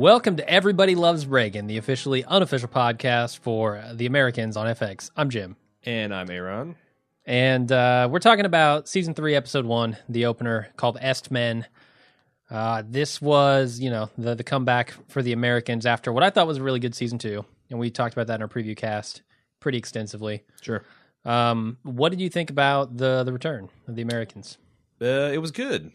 Welcome to Everybody Loves Reagan, the officially unofficial podcast for the Americans on FX. I'm Jim. And I'm Aaron. And we're talking about Season 3, Episode 1, the opener called Est Men. This was, the comeback for the Americans after what I thought was a really good Season 2. And we talked about that in our preview cast pretty extensively. Sure. What did you think about the return of the Americans? It was good.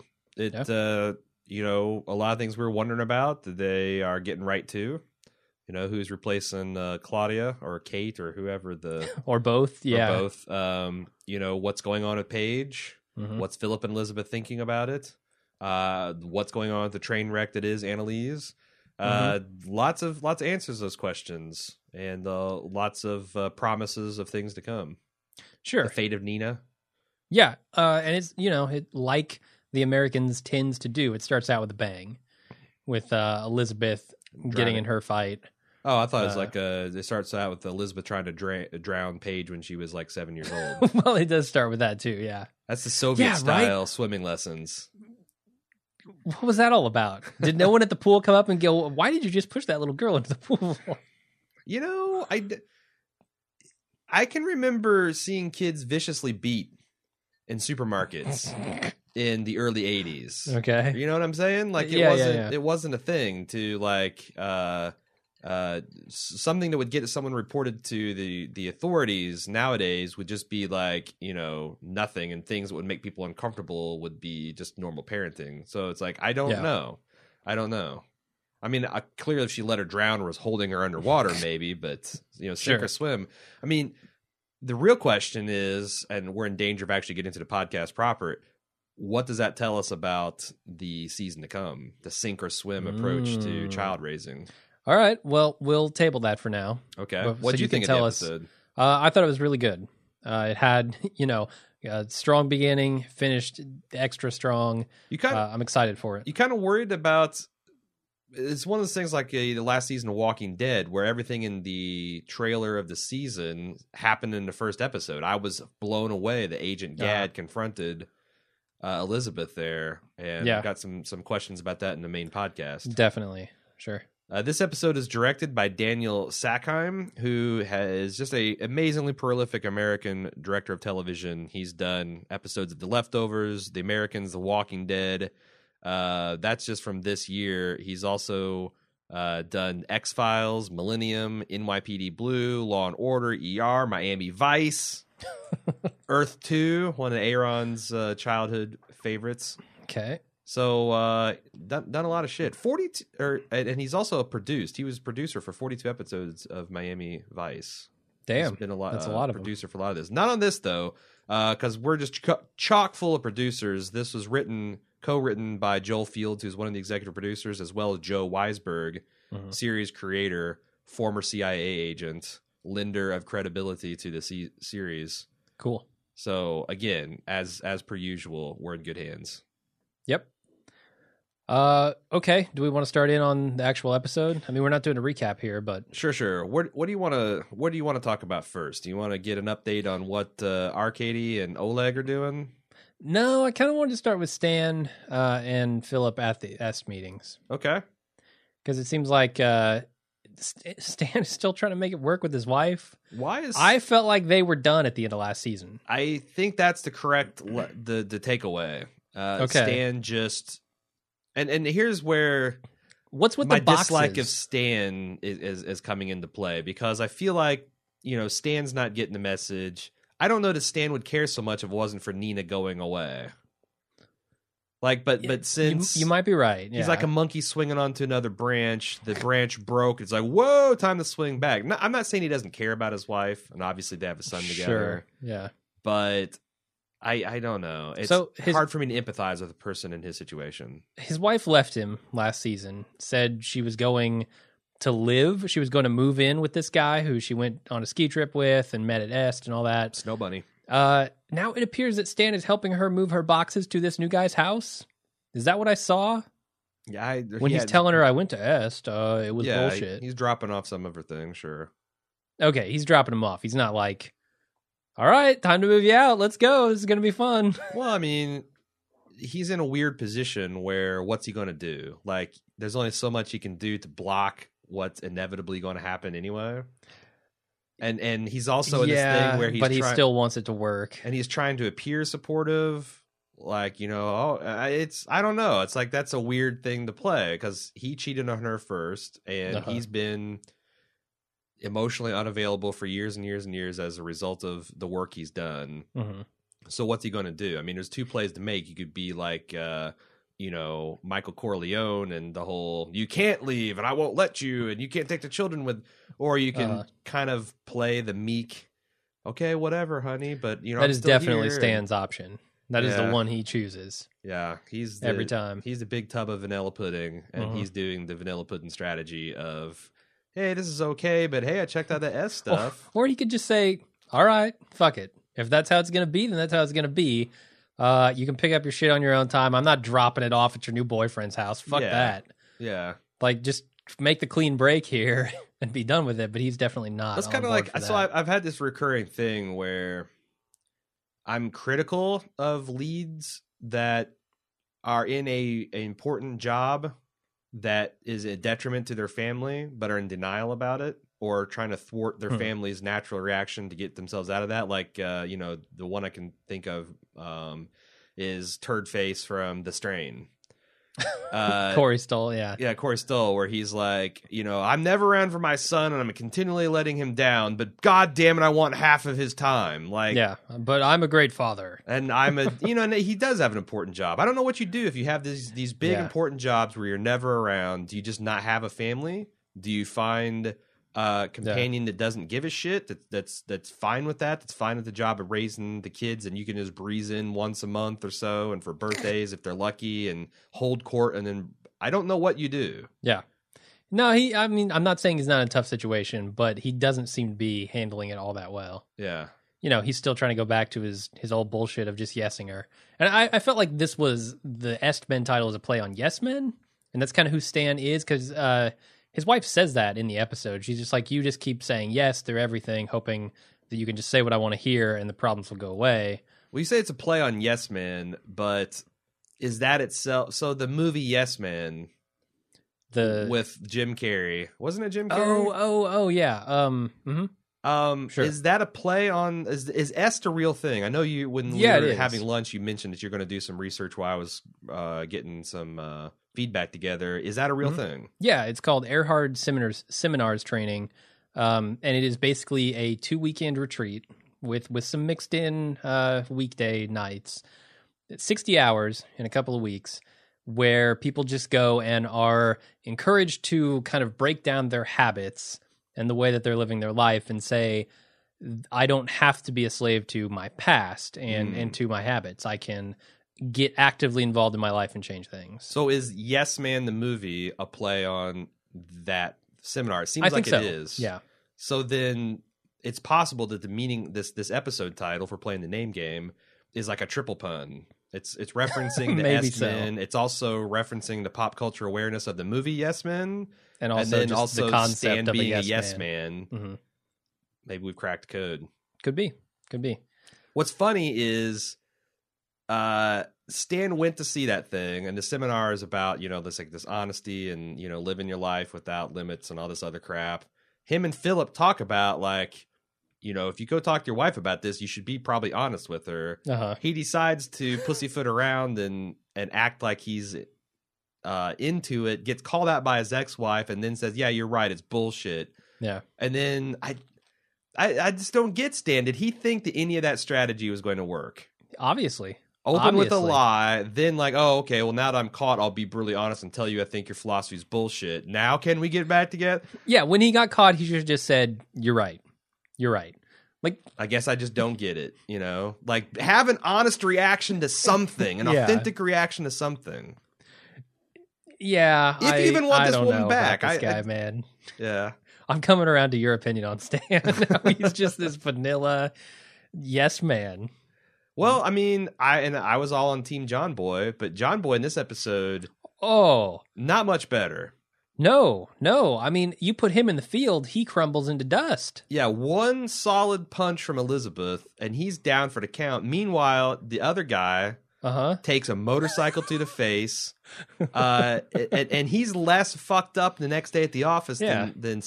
A lot of things we were wondering about, they are getting right to. Who's replacing Claudia or Kate or whoever or both, yeah. Or both. What's going on with Paige? Mm-hmm. What's Philip and Elizabeth thinking about it? What's going on with the train wreck that is Annalise? Lots of answers to those questions, and lots of promises of things to come. Sure. The fate of Nina. Yeah, and it's, like the Americans tends to do. It starts out with a bang, with Elizabeth getting in her fight. Oh, I thought it was like it starts out with Elizabeth trying to drown Paige when she was like 7 years old. Well, it does start with that too, yeah. That's the Soviet-style swimming lessons. What was that all about? Did no one at the pool come up and go, why did you just push that little girl into the pool? I can remember seeing kids viciously beat in supermarkets in the early 80s. Okay. You know what I'm saying? Like it wasn't a thing to like something that would get someone reported to the authorities nowadays would just be like, nothing, and things that would make people uncomfortable would be just normal parenting. So it's like, I don't know. I mean, clearly if she let her drown or was holding her underwater, maybe, but, sink or swim. I mean, the real question is, and we're in danger of actually getting into the podcast proper, what does that tell us about the season to come, the sink or swim approach to child raising? All right, well, we'll table that for now. Okay. What did you think of the episode? I thought it was really good. It had, a strong beginning, finished extra strong. I'm excited for it. You kind of worried about... It's one of those things like the last season of Walking Dead, where everything in the trailer of the season happened in the first episode. I was blown away that Agent Gadd confronted Elizabeth there, and got some questions about that in the main podcast. Definitely, sure. This episode is directed by Daniel Sackheim, who is just an amazingly prolific American director of television. He's done episodes of The Leftovers, The Americans, The Walking Dead. That's just from this year. He's also done X-Files, Millennium, NYPD Blue, Law and Order, ER, Miami Vice, Earth 2, one of Aaron's childhood favorites. Okay. So done a lot of shit. 42, and he's also produced. He was producer for 42 episodes of Miami Vice. Damn, he's been a lot. That's a lot of producer for a lot of this. Not on this though, because we're just chock full of producers. This was co-written by Joel Fields, who's one of the executive producers, as well as Joe Weisberg, series creator, former CIA agent, lender of credibility to the series. Cool. So again, as per usual, we're in good hands. Yep. Okay. Do we want to start in on the actual episode? I mean, we're not doing a recap here, but sure. What do you want to talk about first? Do you want to get an update on what Arkady and Oleg are doing? No, I kind of wanted to start with Stan and Philip at the Est meetings. Okay. Because it seems like Stan is still trying to make it work with his wife. I felt like they were done at the end of last season. I think that's the correct the takeaway. Okay. Stan just and here's where what's with my the boxes? Dislike of Stan is coming into play, because I feel like Stan's not getting the message. I don't know that Stan would care so much if it wasn't for Nina going away. Like, but since you might be right, he's like a monkey swinging onto another branch. The branch broke. It's like, whoa, time to swing back. No, I'm not saying he doesn't care about his wife, and obviously they have a son together. Sure, yeah. But I don't know. It's hard for me to empathize with a person in his situation. His wife left him last season. Said she was going to live. She was going to move in with this guy who she went on a ski trip with and met at Est and all that. Snow Bunny. Now it appears that Stan is helping her move her boxes to this new guy's house. Is that what I saw? Yeah. When he's telling her I went to Est, it was bullshit. He's dropping off some of her things, sure. Okay, he's dropping them off. He's not like, all right, time to move you out. Let's go. This is going to be fun. Well, I mean, he's in a weird position where what's he going to do? Like, there's only so much he can do to block what's inevitably going to happen anyway. And he's also in this thing where he still wants it to work, and he's trying to appear supportive, like, you know, I don't know, it's like that's a weird thing to play because he cheated on her first, and he's been emotionally unavailable for years and years and years as a result of the work he's done. So what's he going to do? I mean, there's two plays to make. You could be like, you know, Michael Corleone and the whole, you can't leave and I won't let you and you can't take the children with, or you can kind of play the meek, okay, whatever, honey, but you know, that is definitely Stan's option. That is the one he chooses. Yeah, he's every time. He's a big tub of vanilla pudding, and he's doing the vanilla pudding strategy of, hey, this is okay, but hey, I checked out the S stuff. Or he could just say, all right, fuck it. If that's how it's going to be, then that's how it's going to be. You can pick up your shit on your own time. I'm not dropping it off at your new boyfriend's house. Fuck that. Yeah. Like, just make the clean break here and be done with it, but he's definitely not. That's kind of like, so I've had this recurring thing where I'm critical of leads that are in a important job that is a detriment to their family, but are in denial about it, or trying to thwart their family's natural reaction to get themselves out of that. Like, you know, the one I can think of is Turd Face from The Strain. Corey Stoll, yeah, Corey Stoll, where he's like, you know, I'm never around for my son, and I'm continually letting him down, but god damn it, I want half of his time. Like, yeah, but I'm a great father, and I'm a, you know, and he does have an important job. I don't know what you do if you have these big important jobs where you're never around. Do you just not have a family? Do you find a companion that doesn't give a shit, that's fine with that, that's fine with the job of raising the kids, and you can just breeze in once a month or so, and for birthdays if they're lucky, and hold court, and then I don't know what you do. Yeah. No, I mean, I'm not saying he's not in a tough situation, but he doesn't seem to be handling it all that well. Yeah. You know, he's still trying to go back to his old bullshit of just yesing her. And I felt like this was the Est Men title as a play on Yes Men, and that's kind of who Stan is, because his wife says that in the episode. She's just like, you just keep saying yes through everything, hoping that you can just say what I want to hear and the problems will go away. Well, you say it's a play on Yes Man, but is that itself? So the movie Yes Man with Jim Carrey, wasn't it Jim Carrey? Oh, yeah. Sure. Is that a play on? Is Est a real thing? I know you when we were having lunch, you mentioned that you're going to do some research while I was getting some feedback together. Is that a real thing? Yeah, it's called Erhard Seminars Training, and it is basically a 2-weekend retreat with some mixed in weekday nights. 60 hours in a couple of weeks, where people just go and are encouraged to kind of break down their habits and the way that they're living their life and say, I don't have to be a slave to my past and to my habits. I can get actively involved in my life and change things. So is Yes Man the movie a play on that seminar? It seems like it is. Yeah. So then it's possible that the meaning, this episode title for playing the name game, is like a triple pun. It's referencing the Est Men. It's also referencing the pop culture awareness of the movie Yes Men. And also then just also the concept Stan of being a yes yes man. Mm-hmm. Maybe we've cracked code. Could be. What's funny is Stan went to see that thing, and the seminar is about, you know, this honesty and, you know, living your life without limits and all this other crap. Him and Philip talk about, like, you know, if you go talk to your wife about this, you should be probably honest with her. He decides to pussyfoot around and act like he's into it, gets called out by his ex-wife, and then says, yeah, you're right, it's bullshit. Yeah. And then I just don't get Stan. Did he think that any of that strategy was going to work? Obviously. Open with a lie, then like, oh, okay, well, now that I'm caught, I'll be brutally honest and tell you I think your philosophy's bullshit. Now can we get back together? Yeah, when he got caught, he should have just said, you're right. Like, I guess I just don't get it, you know? Like, have an honest reaction to something, an authentic reaction to something. Yeah, if you even want this woman back, this guy, man. Yeah, I'm coming around to your opinion on Stan. He's just this vanilla yes man. Well, I mean, I was all on Team John Boy, but John Boy in this episode, not much better. No. I mean, you put him in the field, he crumbles into dust. Yeah, one solid punch from Elizabeth, and he's down for the count. Meanwhile, the other guy, takes a motorcycle to the face, and he's less fucked up the next day at the office than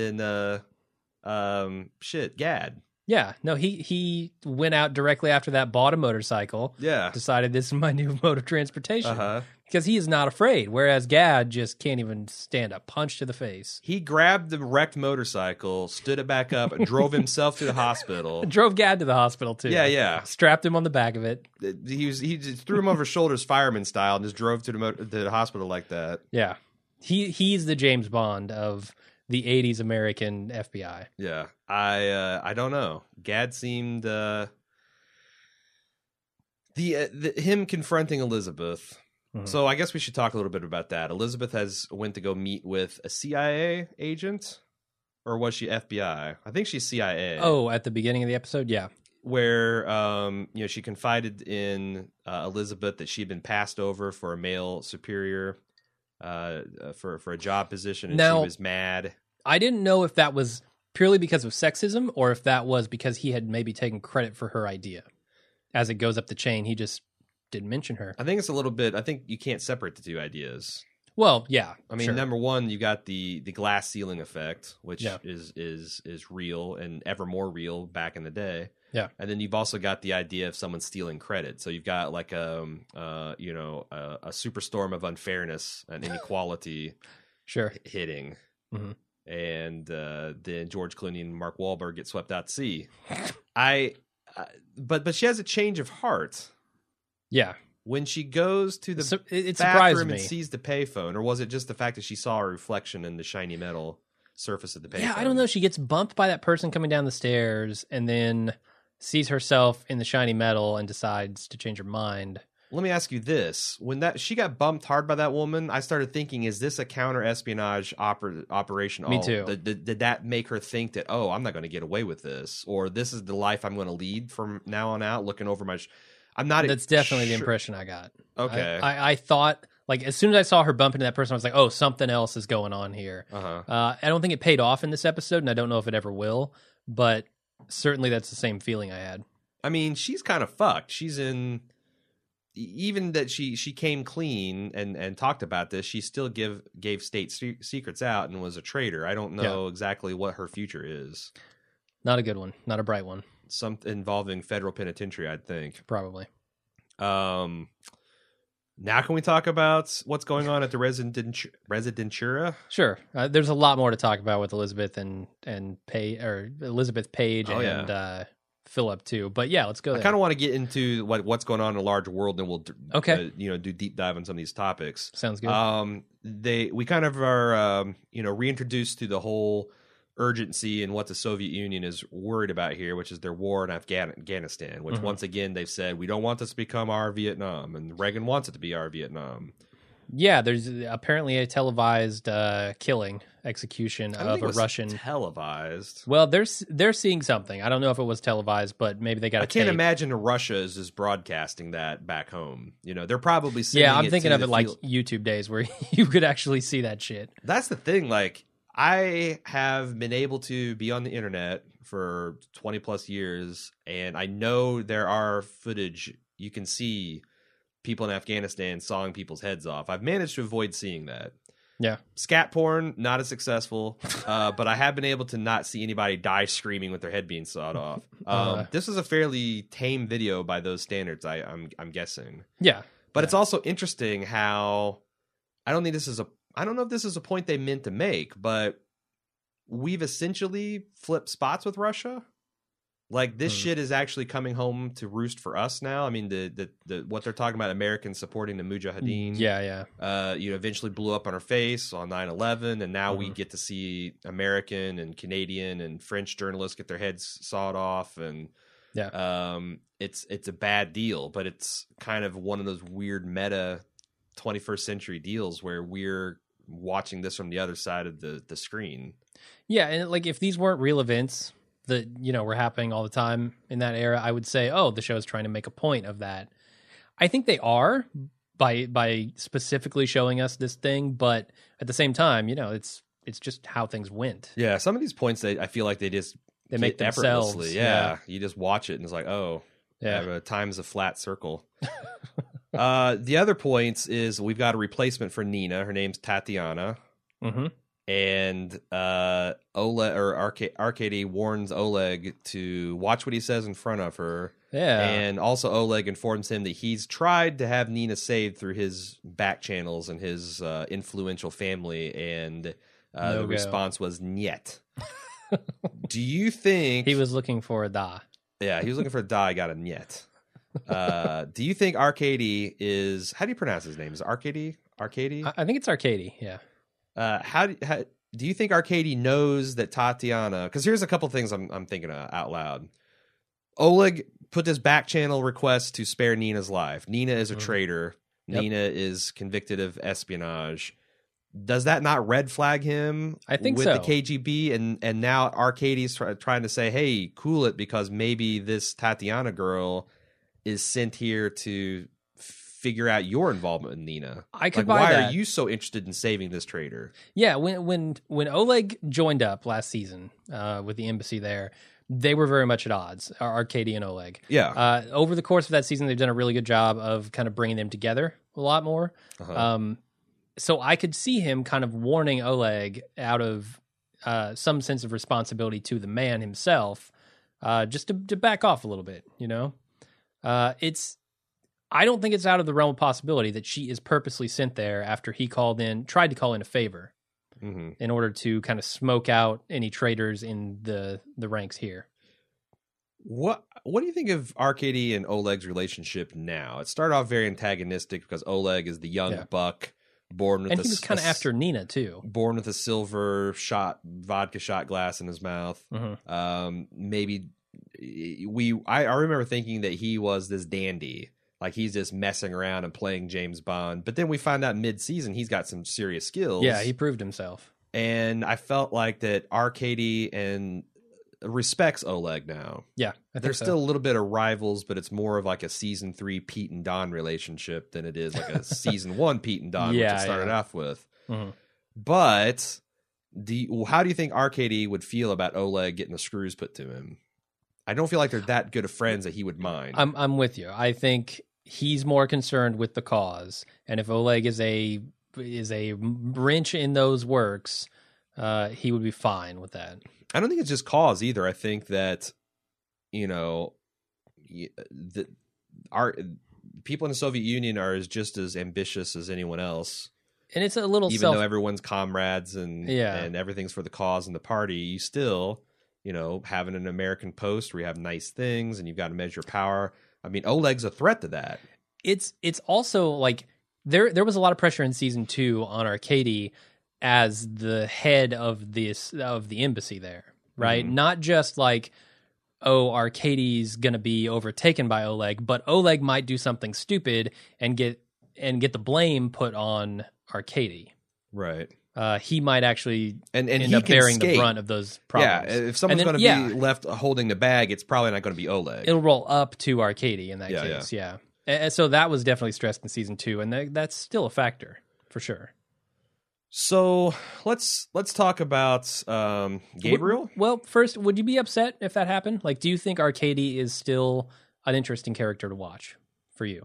Gad. Yeah, no, he went out directly after that, bought a motorcycle. Yeah, decided this is my new mode of transportation because he is not afraid. Whereas Gad just can't even stand a punch to the face. He grabbed the wrecked motorcycle, stood it back up, and drove himself to the hospital. Drove Gad to the hospital too. Yeah. Strapped him on the back of it. He just threw him over his shoulders, fireman style, and just drove to the hospital like that. Yeah, he's the James Bond of the 80s American FBI. Yeah, I don't know. Gad seemed him confronting Elizabeth. Mm-hmm. So I guess we should talk a little bit about that. Elizabeth went to go meet with a CIA agent, or was she FBI? I think she's CIA. Oh, at the beginning of the episode, yeah. Where she confided in Elizabeth that she'd been passed over for a male superior for a job position, and she was mad. I didn't know if that was purely because of sexism or if that was because he had maybe taken credit for her idea. As it goes up the chain, he just didn't mention her. I think it's a little bit. I think you can't separate the two ideas. Well, yeah. I mean, number one, you got the glass ceiling effect, which Yeah. is real and ever more real back in the day. Yeah. And then you've also got the idea of someone stealing credit. So you've got like a superstorm of unfairness and inequality Sure. hitting. Mm-hmm. And then George Clooney and Mark Wahlberg get swept out to sea. But she has a change of heart. Yeah. When she goes to the it bathroom me. and sees the payphone, or was it just the fact that she saw a reflection in the shiny metal surface of the payphone? Yeah, I don't know. She gets bumped by that person coming down the stairs and then sees herself in the shiny metal and decides to change her mind. Let me ask you this. When she got bumped hard by that woman, I started thinking, is this a counter-espionage operation? Me too. Did that make her think that, I'm not going to get away with this? Or this is the life I'm going to lead from now on out, looking over my... I'm not... That's definitely the impression I got. Okay. I thought, like, as soon as I saw her bump into that person, I was like, oh, something else is going on here. I don't think it paid off in this episode, and I don't know if it ever will, but certainly that's the same feeling I had. I mean, she's kind of fucked. She's in... Even that she came clean and talked about this, she still gave state secrets out and was a traitor. I don't know exactly what her future is. Not a good one. Not a bright one. Something involving federal penitentiary, I'd think. Probably. Now can we talk about what's going on at the Residentura? Sure. There's a lot more to talk about with Elizabeth and Elizabeth Page and Philip too, but yeah, let's go there. I kind of want to get into what's going on in a larger world, and we'll do deep dive on some of these topics. Sounds good. We kind of are reintroduced to the whole urgency and what the Soviet Union is worried about here, which is their war in Afghanistan, which once again they've said, we don't want this to become our Vietnam, and Reagan wants it to be our Vietnam. Yeah, there's apparently a televised execution of a Russian. Televised. Well, they're seeing something. I don't know if it was televised, but maybe they got. I can't imagine Russia is just broadcasting that back home. They're probably sending I'm thinking of it like YouTube days where you could actually see that shit. That's the thing. Like, I have been able to be on the internet for 20 plus years, and I know there are footage you can see. People in Afghanistan sawing people's heads off. I've managed to avoid seeing that. Yeah. Scat porn, not as successful, but I have been able to not see anybody die screaming with their head being sawed off. This is a fairly tame video by those standards, I'm guessing. Yeah. But it's also interesting how I don't know if this is a point they meant to make, but we've essentially flipped spots with Russia. Like, this shit is actually coming home to roost for us now. I mean, the what they're talking about, Americans supporting the Mujahideen. Yeah. Eventually blew up on our face on 9/11, and now we get to see American and Canadian and French journalists get their heads sawed off, and it's a bad deal, but it's kind of one of those weird meta 21st century deals where we're watching this from the other side of the screen. Yeah, and like if these weren't real events that were happening all the time in that era, I would say, oh, the show is trying to make a point of that. I think they are by specifically showing us this thing, but at the same time, it's just how things went. Yeah, some of these points I feel like they make themselves. Yeah, you just watch it and it's like, oh, Yeah. Time's a flat circle. The other points is we've got a replacement for Nina. Her name's Tatiana. Mm-hmm. And Oleg or Arkady warns Oleg to watch what he says in front of her. Yeah. And also Oleg informs him that he's tried to have Nina saved through his back channels and his influential family, and the response was "Niet." Do you think he was looking for a da? Yeah, he was looking for a da. I got a "Niet." Do you think Arkady is? How do you pronounce his name? Is it Arkady? Arkady? I think it's Arkady. Yeah. How do you think Arkady knows that Tatiana? Because here's a couple things I'm thinking out loud. Oleg put this back channel request to spare Nina's life. Nina is a traitor. Yep. Nina is convicted of espionage. Does that not red flag him? I think with so. The KGB, and now Arkady's trying to say, "Hey, cool it," because maybe this Tatiana girl is sent here to figure out your involvement in Nina. I could like, buy why that. are you so interested in saving this traitor? Yeah, when Oleg joined up last season with the embassy there, they were very much at odds, Arkady and Oleg. Yeah. Over the course of that season, they've done a really good job of kind of bringing them together a lot more. Uh-huh. So I could see him kind of warning Oleg out of some sense of responsibility to the man himself, just to back off a little bit, you know? I don't think it's out of the realm of possibility that she is purposely sent there after he tried to call in a favor in order to kind of smoke out any traitors in the ranks here. What do you think of Arkady and Oleg's relationship now? It started off very antagonistic because Oleg is the young buck born with and he was kind of after Nina too. Born with a silver vodka shot glass in his mouth. Maybe I remember thinking that he was this dandy. Like he's just messing around and playing James Bond. But then we find out mid-season he's got some serious skills. Yeah, he proved himself. And I felt like that Arkady and respects Oleg now. Yeah, There's still a little bit of rivals, but it's more of like a season 3 Pete and Don relationship than it is like a season 1 Pete and Don, which it started off with. But how do you think Arkady would feel about Oleg getting the screws put to him? I don't feel like they're that good of friends that he would mind. I'm with you. I think he's more concerned with the cause, and if Oleg is a wrench in those works, he would be fine with that. I don't think it's just cause either. I think that our people in the Soviet Union are just as ambitious as anyone else, and it's a little though everyone's comrades and everything's for the cause and the party. You still having an American post where you have nice things and you've got to measure power. I mean, Oleg's a threat to that. It's also like there was a lot of pressure in season 2 on Arkady as the head of the embassy there, right? Not just like, Arkady's going to be overtaken by Oleg, but Oleg might do something stupid and get the blame put on Arkady. Right. He might actually and end up bearing the brunt of those problems. Yeah, if someone's going to be left holding the bag, it's probably not going to be Oleg. It'll roll up to Arkady in that case, yeah. And so that was definitely stressed in season 2, and that's still a factor, for sure. So let's talk about Gabriel. Well, first, would you be upset if that happened? Like, do you think Arkady is still an interesting character to watch for you?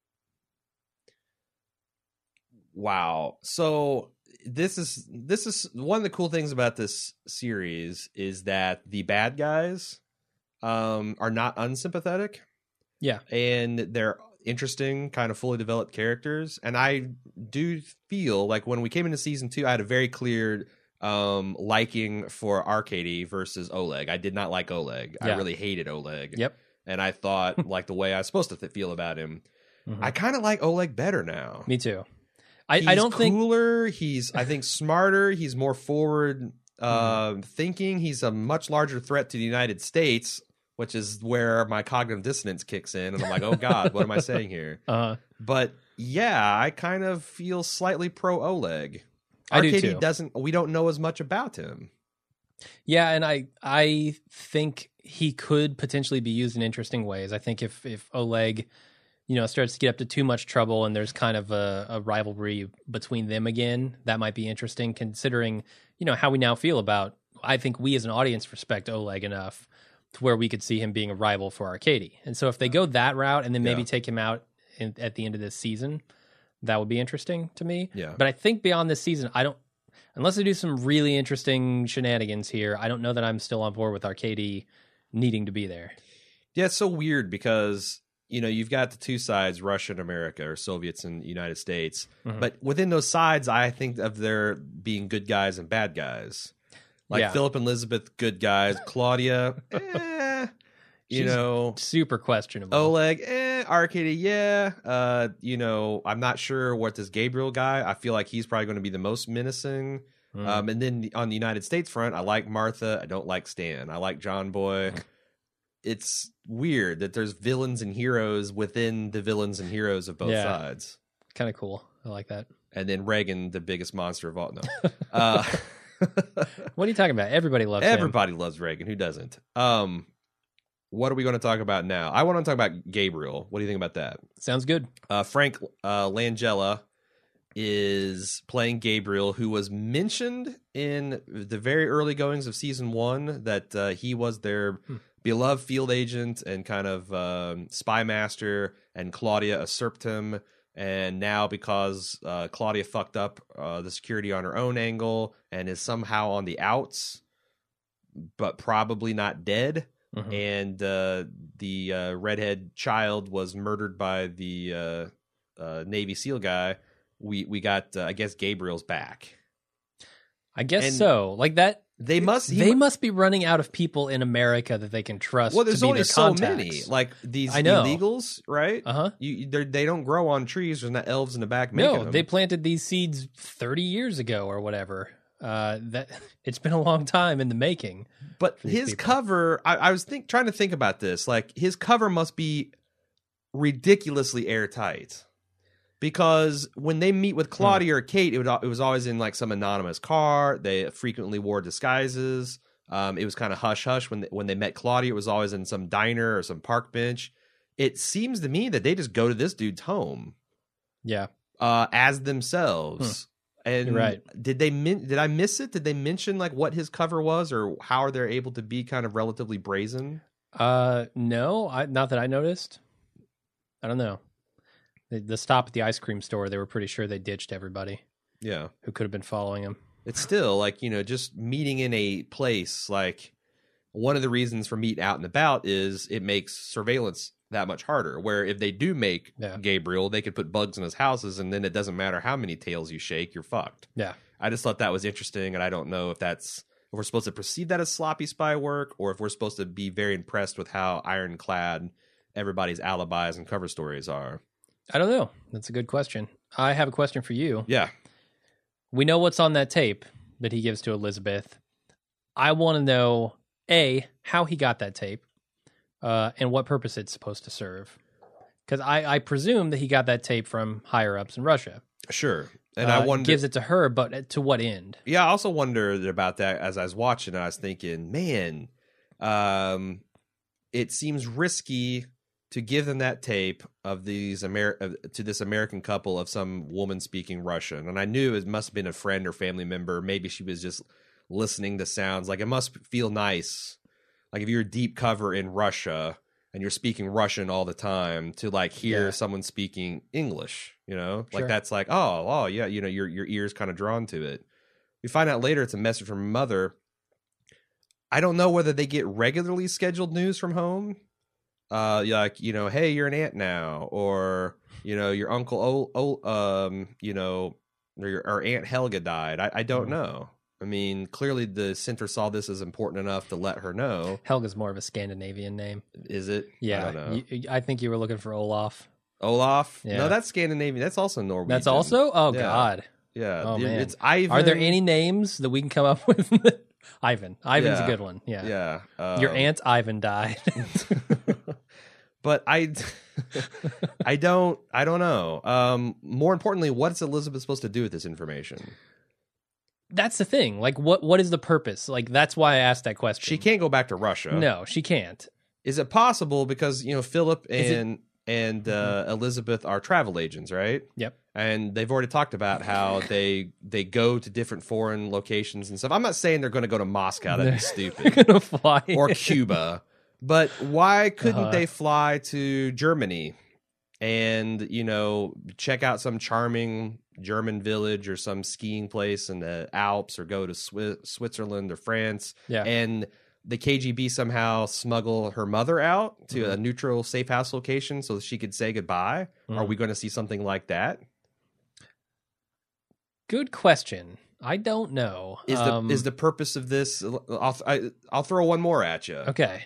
Wow. So this is one of the cool things about this series is that the bad guys are not unsympathetic. Yeah. And they're interesting, kind of fully developed characters. And I do feel like when we came into season 2, I had a very clear liking for Arkady versus Oleg. I did not like Oleg. Yeah. I really hated Oleg. Yep. And I thought like the way I was supposed to feel about him. I kind of like Oleg better now. Me too. He's I don't think cooler. He's, I think, smarter. He's more forward thinking. He's a much larger threat to the United States, which is where my cognitive dissonance kicks in, and I'm like, oh God, what am I saying here? But yeah, I kind of feel slightly pro Oleg. Arkady doesn't. We don't know as much about him. Yeah, and I think he could potentially be used in interesting ways. I think if Oleg, starts to get up to too much trouble and there's kind of a rivalry between them again, that might be interesting considering, how we now feel about, I think we as an audience respect Oleg enough to where we could see him being a rival for Arcady. And so if they go that route and then maybe take him out at the end of this season, that would be interesting to me. Yeah. But I think beyond this season, unless they do some really interesting shenanigans here, I don't know that I'm still on board with Arcady needing to be there. Yeah, it's so weird because, you've got the two sides, Russia and America, or Soviets and United States. Mm-hmm. But within those sides, I think of there being good guys and bad guys. Like Philip and Elizabeth, good guys. Claudia, She's super questionable. Oleg, Arcady, I'm not sure what this Gabriel guy. I feel like he's probably going to be the most menacing. And then on the United States front, I like Martha. I don't like Stan. I like John Boy. It's weird that there's villains and heroes within the villains and heroes of both sides. Kind of cool. I like that. And then Reagan, the biggest monster of all. No. What are you talking about? Everybody loves him. Everybody loves Reagan. Who doesn't? What are we going to talk about now? I want to talk about Gabriel. What do you think about that? Sounds good. Frank Langella is playing Gabriel, who was mentioned in the very early goings of season 1 that he was their beloved field agent and kind of spy master, and Claudia usurped him. And now because Claudia fucked up the security on her own angle and is somehow on the outs, but probably not dead. Mm-hmm. And the redhead child was murdered by the Navy SEAL guy. We got, I guess, Gabriel's back. I guess so. Like that. They must be running out of people in America that they can trust. Well, there's to be only their so contacts. many. Like these illegals, right? Uh-huh. They don't grow on trees. There's not elves in the back making them. They planted these seeds 30 years ago or whatever. That it's been a long time in the making. But his cover, I was trying to think about this. Like his cover must be ridiculously airtight. Because when they meet with Claudia or Kate, it was always in like some anonymous car. They frequently wore disguises. It was kind of hush-hush. When they met Claudia, it was always in some diner or some park bench. It seems to me that they just go to this dude's home. Yeah. As themselves. And you're right. Did I miss it? Did they mention like what his cover was or how are they able to be kind of relatively brazen? No, not that I noticed. I don't know. The stop at the ice cream store, they were pretty sure they ditched everybody. Yeah. Who could have been following him. It's still like, just meeting in a place, like one of the reasons for meeting out and about is it makes surveillance that much harder. Where if they do make Gabriel, they could put bugs in his houses and then it doesn't matter how many tails you shake, you're fucked. Yeah. I just thought that was interesting. And I don't know if we're supposed to perceive that as sloppy spy work or if we're supposed to be very impressed with how ironclad everybody's alibis and cover stories are. I don't know. That's a good question. I have a question for you. Yeah. We know what's on that tape that he gives to Elizabeth. I want to know, A, how he got that tape and what purpose it's supposed to serve. Because I presume that he got that tape from higher-ups in Russia. Sure. And I wonder, gives it to her, but to what end? Yeah, I also wondered about that as I was watching it. I was thinking, man, it seems risky to give them that tape of these to this American couple of some woman speaking Russian. And I knew it must have been a friend or family member. Maybe she was just listening to sounds. Like it must feel nice. Like if you're deep cover in Russia and you're speaking Russian all the time to like hear someone speaking English, Sure. like that's like, oh yeah. Your ears kind of drawn to it. We find out later it's a message from her mother. I don't know whether they get regularly scheduled news from home. Like, hey, you're an aunt now, or, your uncle, or Aunt Helga died. I don't know. I mean, clearly the center saw this as important enough to let her know. Helga's more of a Scandinavian name. Is it? Yeah. I don't know. I think you were looking for Olaf. Olaf? Yeah. No, that's Scandinavian. That's also Norwegian. That's also? Oh, yeah. God. Yeah. Oh, man. It's Ivan. Are there any names that we can come up with? Ivan. Ivan's a good one. Yeah. Yeah. Your Aunt Ivan died. But I don't know. More importantly, what's Elizabeth supposed to do with this information? That's the thing. Like, what is the purpose? Like, that's why I asked that question. She can't go back to Russia. No, she can't. Is it possible because Philip and Elizabeth are travel agents, right? Yep. And they've already talked about how they go to different foreign locations and stuff. I'm not saying they're going to go to Moscow. That'd be stupid. They're gonna fly or Cuba. But why couldn't they fly to Germany and, check out some charming German village or some skiing place in the Alps, or go to Switzerland or France, and the KGB somehow smuggle her mother out to a neutral, safe house location so she could say goodbye? Are we going to see something like that? Good question. I don't know. Is the purpose of this? I'll throw one more at you. Okay.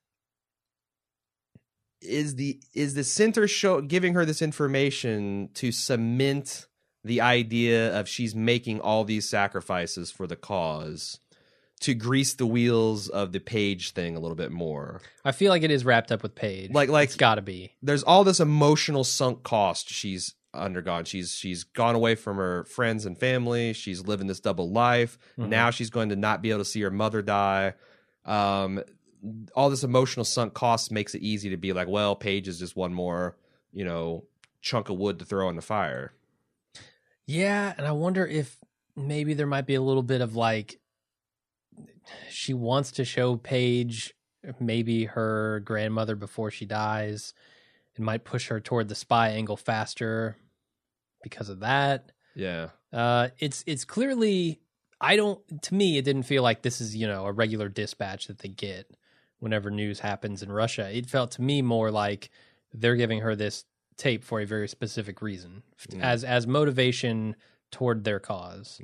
Is the center giving her this information to cement the idea of she's making all these sacrifices for the cause, to grease the wheels of the Paige thing a little bit more? I feel like it is wrapped up with Paige. Like it's got to be. There's all this emotional sunk cost she's undergone. She's gone away from her friends and family. She's living this double life. Now she's going to not be able to see her mother die. All this emotional sunk cost makes it easy to be like, well, Paige is just one more, chunk of wood to throw in the fire. Yeah, and I wonder if maybe there might be a little bit of like, she wants to show Paige maybe her grandmother before she dies. It might push her toward the spy angle faster because of that. Yeah. It's clearly, to me, it didn't feel like this is, a regular dispatch that they get whenever news happens in Russia. It felt to me more like they're giving her this tape for a very specific reason, as motivation toward their cause.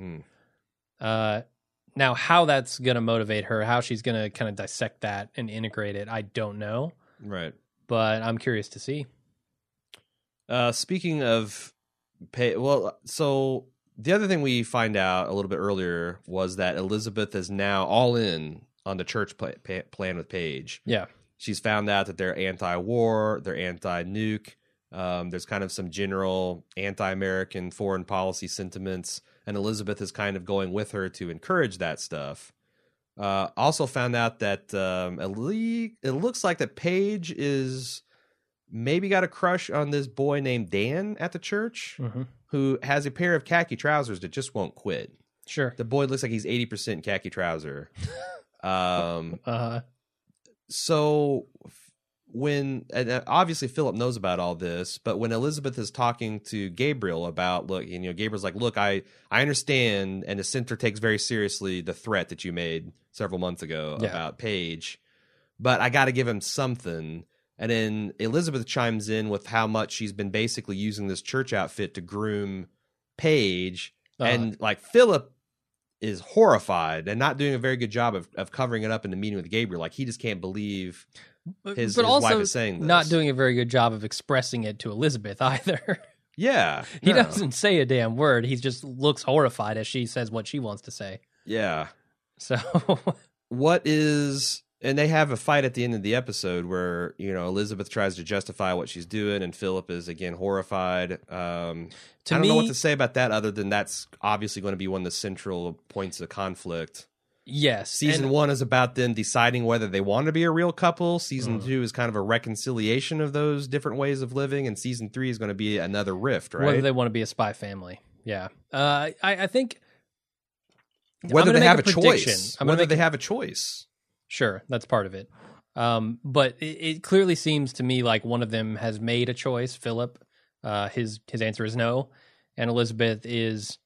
Now, how that's going to motivate her, how she's going to kind of dissect that and integrate it, I don't know. Right. But I'm curious to see. Speaking of so the other thing we find out a little bit earlier was that Elizabeth is now all in on the church plan with Paige. Yeah. She's found out that they're anti-war, they're anti-nuke. There's kind of some general anti-American foreign policy sentiments, and Elizabeth is kind of going with her to encourage that stuff. Also found out that it looks like that Paige is maybe got a crush on this boy named Dan at the church, who has a pair of khaki trousers that just won't quit. Sure. The boy looks like he's 80% khaki trouser. So when, and obviously Philip knows about all this, but when Elizabeth is talking to Gabriel about, Gabriel's like, look, I understand, and the center takes very seriously the threat that you made several months ago about Paige, but I got to give him something. And then Elizabeth chimes in with how much she's been basically using this church outfit to groom Paige, and like Philip is horrified and not doing a very good job of covering it up in the meeting with Gabriel. Like, he just can't believe his wife is saying this. Not doing a very good job of expressing it to Elizabeth either. Yeah. He doesn't say a damn word. He just looks horrified as she says what she wants to say. Yeah. So and they have a fight at the end of the episode where, Elizabeth tries to justify what she's doing, and Philip is again horrified. I don't know what to say about that other than that's obviously going to be one of the central points of conflict. Yes. Season 1 is about them deciding whether they want to be a real couple. Season 2 is kind of a reconciliation of those different ways of living. And Season 3 is going to be another rift, right? Whether they want to be a spy family. Yeah. I think... Whether they have a choice. Whether they have a choice. Sure, that's part of it. But it clearly seems to me like one of them has made a choice, Philip. His answer is no. And Elizabeth is...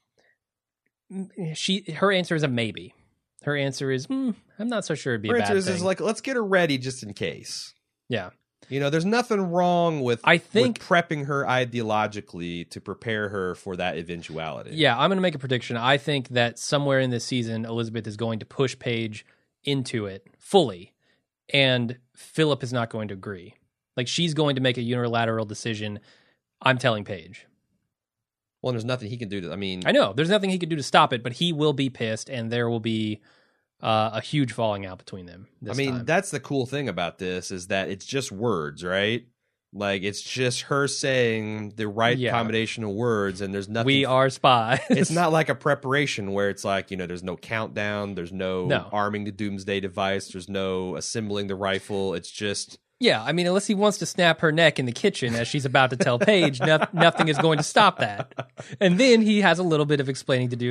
Her answer is a maybe. Her answer is, I'm not so sure it'd be a bad thing. Her answer is like, let's get her ready just in case. Yeah. There's nothing wrong with prepping her ideologically to prepare her for that eventuality. Yeah, I'm going to make a prediction. I think that somewhere in this season, Elizabeth is going to push Paige into it fully, and Philip is not going to agree. Like, she's going to make a unilateral decision. I'm telling Paige. Well, there's nothing he can do I know there's nothing he can do to stop it, but he will be pissed, and there will be a huge falling out between them. Time. That's the cool thing about this is that it's just words, right? Like, it's just her saying the right combination of words, and there's nothing. We are spies. It's not like a preparation where it's like, there's no countdown, there's no arming the doomsday device, there's no assembling the rifle. It's just... Yeah, unless he wants to snap her neck in the kitchen as she's about to tell Paige, nothing is going to stop that. And then he has a little bit of explaining to do.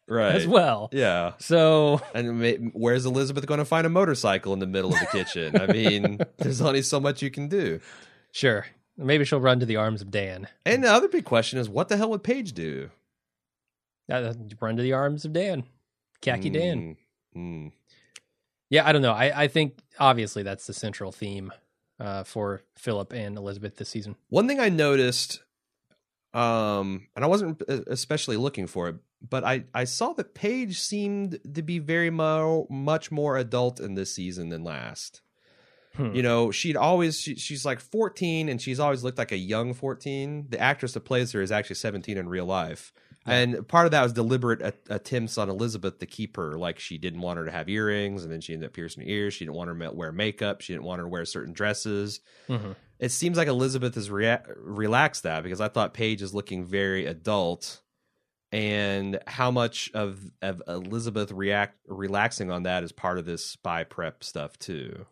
right. as well. Yeah. So, and where's Elizabeth going to find a motorcycle in the middle of the kitchen? I mean, there's only so much you can do. sure. Maybe she'll run to the arms of Dan. And the other big question is, what the hell would Paige do? Run to the arms of Dan. Khaki Dan. Mm. Yeah, I don't know. I think, obviously, that's the central theme for Philip and Elizabeth this season. One thing I noticed, and I wasn't especially looking for it, but I saw that Paige seemed to be very much more adult in this season than last. You know, she's like 14 and she's always looked like a young 14. The actress that plays her is actually 17 in real life. Yeah. And part of that was deliberate attempts on Elizabeth to keep her. Like, she didn't want her to have earrings, and then she ended up piercing her ears. She didn't want her to wear makeup. She didn't want her to wear certain dresses. Mm-hmm. It seems like Elizabeth has relaxed that, because I thought Paige is looking very adult. And how much of Elizabeth relaxing on that is part of this spy prep stuff too?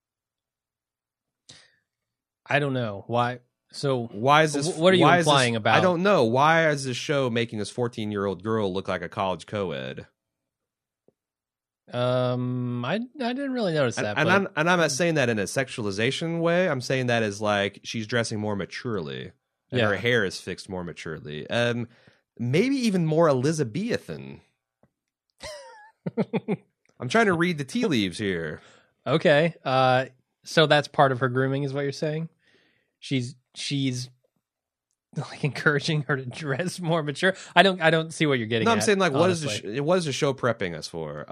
I don't know why. So why is this? What are you implying about? I don't know. Why is this show making this 14-year-old girl look like a college co-ed? I didn't really notice that. And I'm not saying that in a sexualization way. I'm saying that as like she's dressing more maturely, and her hair is fixed more maturely. Maybe even more Elizabethan. I'm trying to read the tea leaves here. Okay. So that's part of her grooming, is what you're saying? She's like encouraging her to dress more mature. I don't see what you're getting at. No, I'm saying, like, honestly. what is the show prepping us for?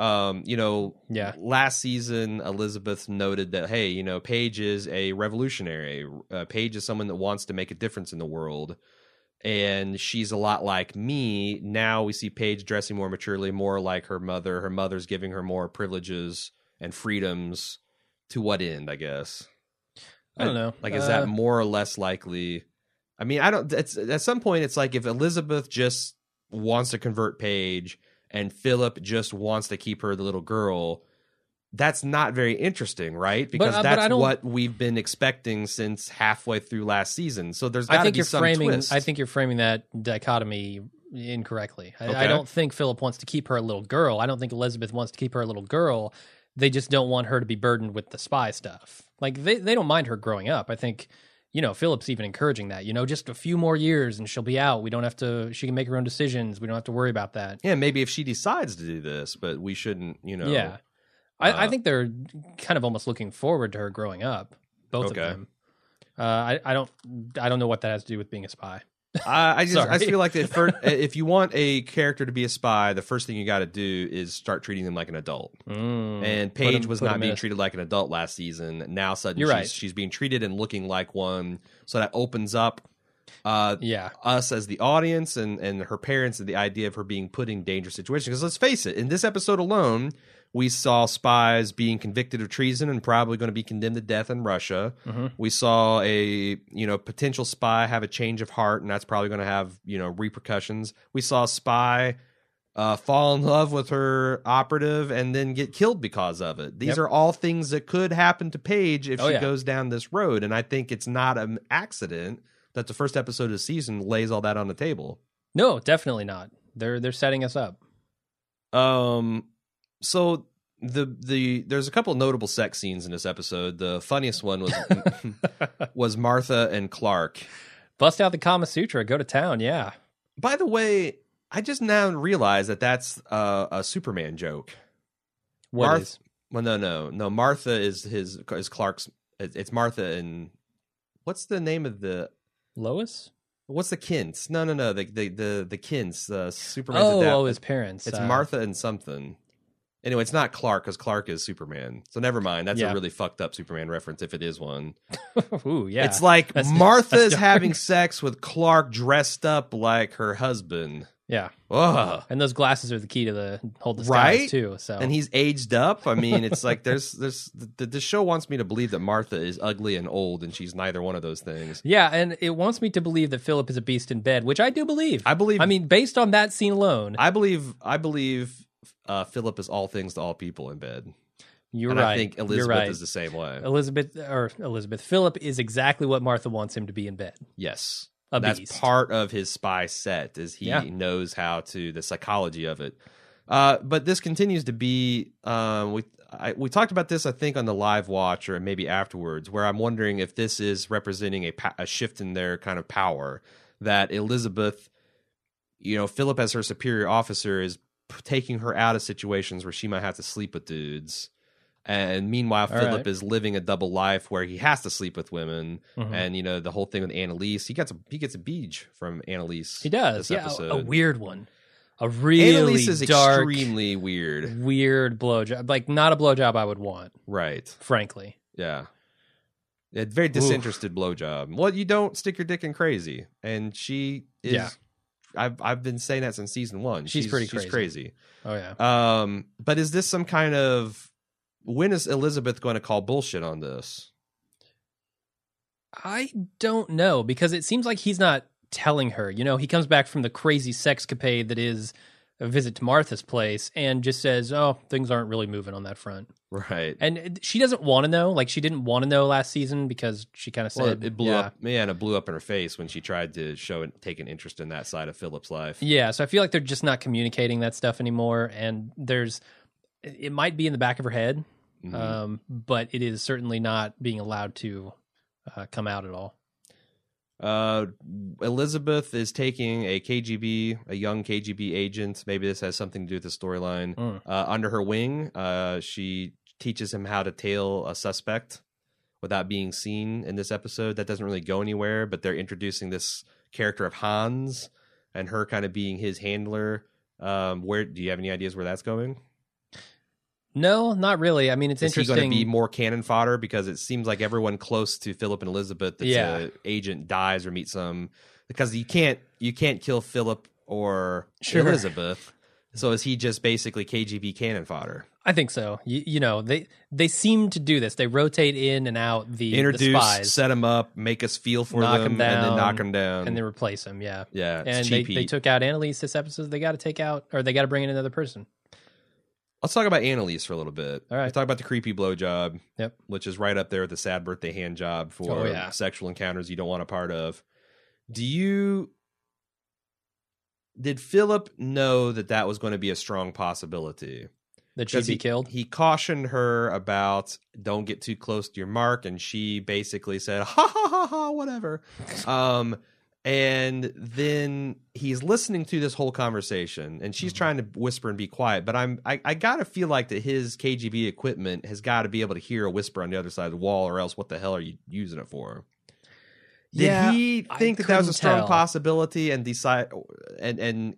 Last season Elizabeth noted that, hey, you know, Paige is a revolutionary. Paige is someone that wants to make a difference in the world. And she's a lot like me. Now we see Paige dressing more maturely, more like her mother. Her mother's giving her more privileges and freedoms. To what end, I guess? I don't know. Like, is that more or less likely? I mean, I don't. It's, at some point, it's like if Elizabeth just wants to convert Paige and Philip just wants to keep her the little girl, that's not very interesting, right? Because that's what we've been expecting since halfway through last season. So there's got to be some twist. I think you're framing that dichotomy incorrectly. Okay. I don't think Philip wants to keep her a little girl. I don't think Elizabeth wants to keep her a little girl. They just don't want her to be burdened with the spy stuff. Like, they don't mind her growing up. I think, you know, Philip's even encouraging that, you know, just a few more years and she'll be out. We don't have to, she can make her own decisions. We don't have to worry about that. Yeah, maybe if she decides to do this, but we shouldn't, you know. Yeah. I think they're kind of almost looking forward to her growing up, both of them. I don't know what that has to do with being a spy. I feel like if you want a character to be a spy, the first thing you got to do is start treating them like an adult. And Paige was not being treated like an adult last season. Now suddenly she's being treated and looking like one. So that opens up us as the audience and her parents and the idea of her being put in dangerous situations. Because let's face it, in this episode alone, we saw spies being convicted of treason and probably going to be condemned to death in Russia. Mm-hmm. We saw a potential spy have a change of heart, and that's probably going to have repercussions. We saw a spy fall in love with her operative and then get killed because of it. These are all things that could happen to Paige if she goes down this road, and I think it's not an accident that the first episode of the season lays all that on the table. No, definitely not. They're setting us up. So there's a couple of notable sex scenes in this episode. The funniest one was Martha and Clark. Bust out the Kama Sutra, go to town, yeah. By the way, I just now realized that that's a Superman joke. What is? Well, no. Martha is Clark's. It's Martha and what's the name of the Lois? What's the Kents? No. The Kents. Superman's dad. Oh, his parents. It's Martha and something. Anyway, it's not Clark because Clark is Superman. So never mind. That's a really fucked up Superman reference if it is one. Ooh, yeah. It's like Martha's having sex with Clark dressed up like her husband. Yeah. Ugh. And those glasses are the key to hold the skies too. So and he's aged up. I mean, it's like this show wants me to believe that Martha is ugly and old, and she's neither one of those things. Yeah, and it wants me to believe that Philip is a beast in bed, which I do believe. I mean, based on that scene alone, I believe Philip is all things to all people in bed. You're right. I think Elizabeth is the same way. Elizabeth. Philip is exactly what Martha wants him to be in bed. Yes. a That's beast. part of his spy set, is he knows how to, the psychology of it. But this continues to be, we talked about this, I think, on the live watch or maybe afterwards, where I'm wondering if this is representing a shift in their kind of power, that Elizabeth, Philip as her superior officer is taking her out of situations where she might have to sleep with dudes. And meanwhile, Philip is living a double life where he has to sleep with women. Mm-hmm. And, the whole thing with Annalise, he gets a beej from Annalise. He does. This episode. A weird one. A really Annalise is dark, extremely weird blowjob. Like, not a blowjob I would want. Right. Frankly. Yeah. A very disinterested blowjob. Well, you don't stick your dick in crazy. And she is... Yeah. I've been saying that since season 1. She's pretty crazy. She's crazy. Oh, yeah. But is this some kind of... When is Elizabeth going to call bullshit on this? I don't know, because it seems like he's not telling her. He comes back from the crazy sexcapade that is a visit to Martha's place and just says, oh, things aren't really moving on that front. Right. And she doesn't want to know. Like, she didn't want to know last season because she kind of said... it blew up. Man, it blew up in her face when she tried to take an interest in that side of Philip's life. Yeah, so I feel like they're just not communicating that stuff anymore, and it might be in the back of her head, but it is certainly not being allowed to come out at all. Elizabeth is taking a young KGB agent. Maybe this has something to do with the storyline. Under her wing, she teaches him how to tail a suspect without being seen in this episode. That doesn't really go anywhere, but they're introducing this character of Hans and her kind of being his handler. Where do you have any ideas where that's going? No, not really. I mean, it's interesting. Is he going to be more cannon fodder? Because it seems like everyone close to Philip and Elizabeth that's an agent dies or meets some... Because you can't kill Philip or Elizabeth. So is he just basically KGB cannon fodder? I think so. They seem to do this. They rotate in and out the spies. Set them up, make us feel for them, and then knock them down. And then replace them, yeah. Yeah, and they took out Annalise this episode. They got to bring in another person. Let's talk about Annalise for a little bit. All right. Let's talk about the creepy blowjob, which is right up there with the sad birthday hand job for sexual encounters you don't want a part of. Did Philip know that was going to be a strong possibility? That she'd be killed? He cautioned her about don't get too close to your mark, and she basically said, ha, ha, ha, ha, whatever. And then he's listening to this whole conversation, and she's trying to whisper and be quiet. But I gotta feel like that his KGB equipment has got to be able to hear a whisper on the other side of the wall, or else what the hell are you using it for? Did he think that was a strong possibility and decide and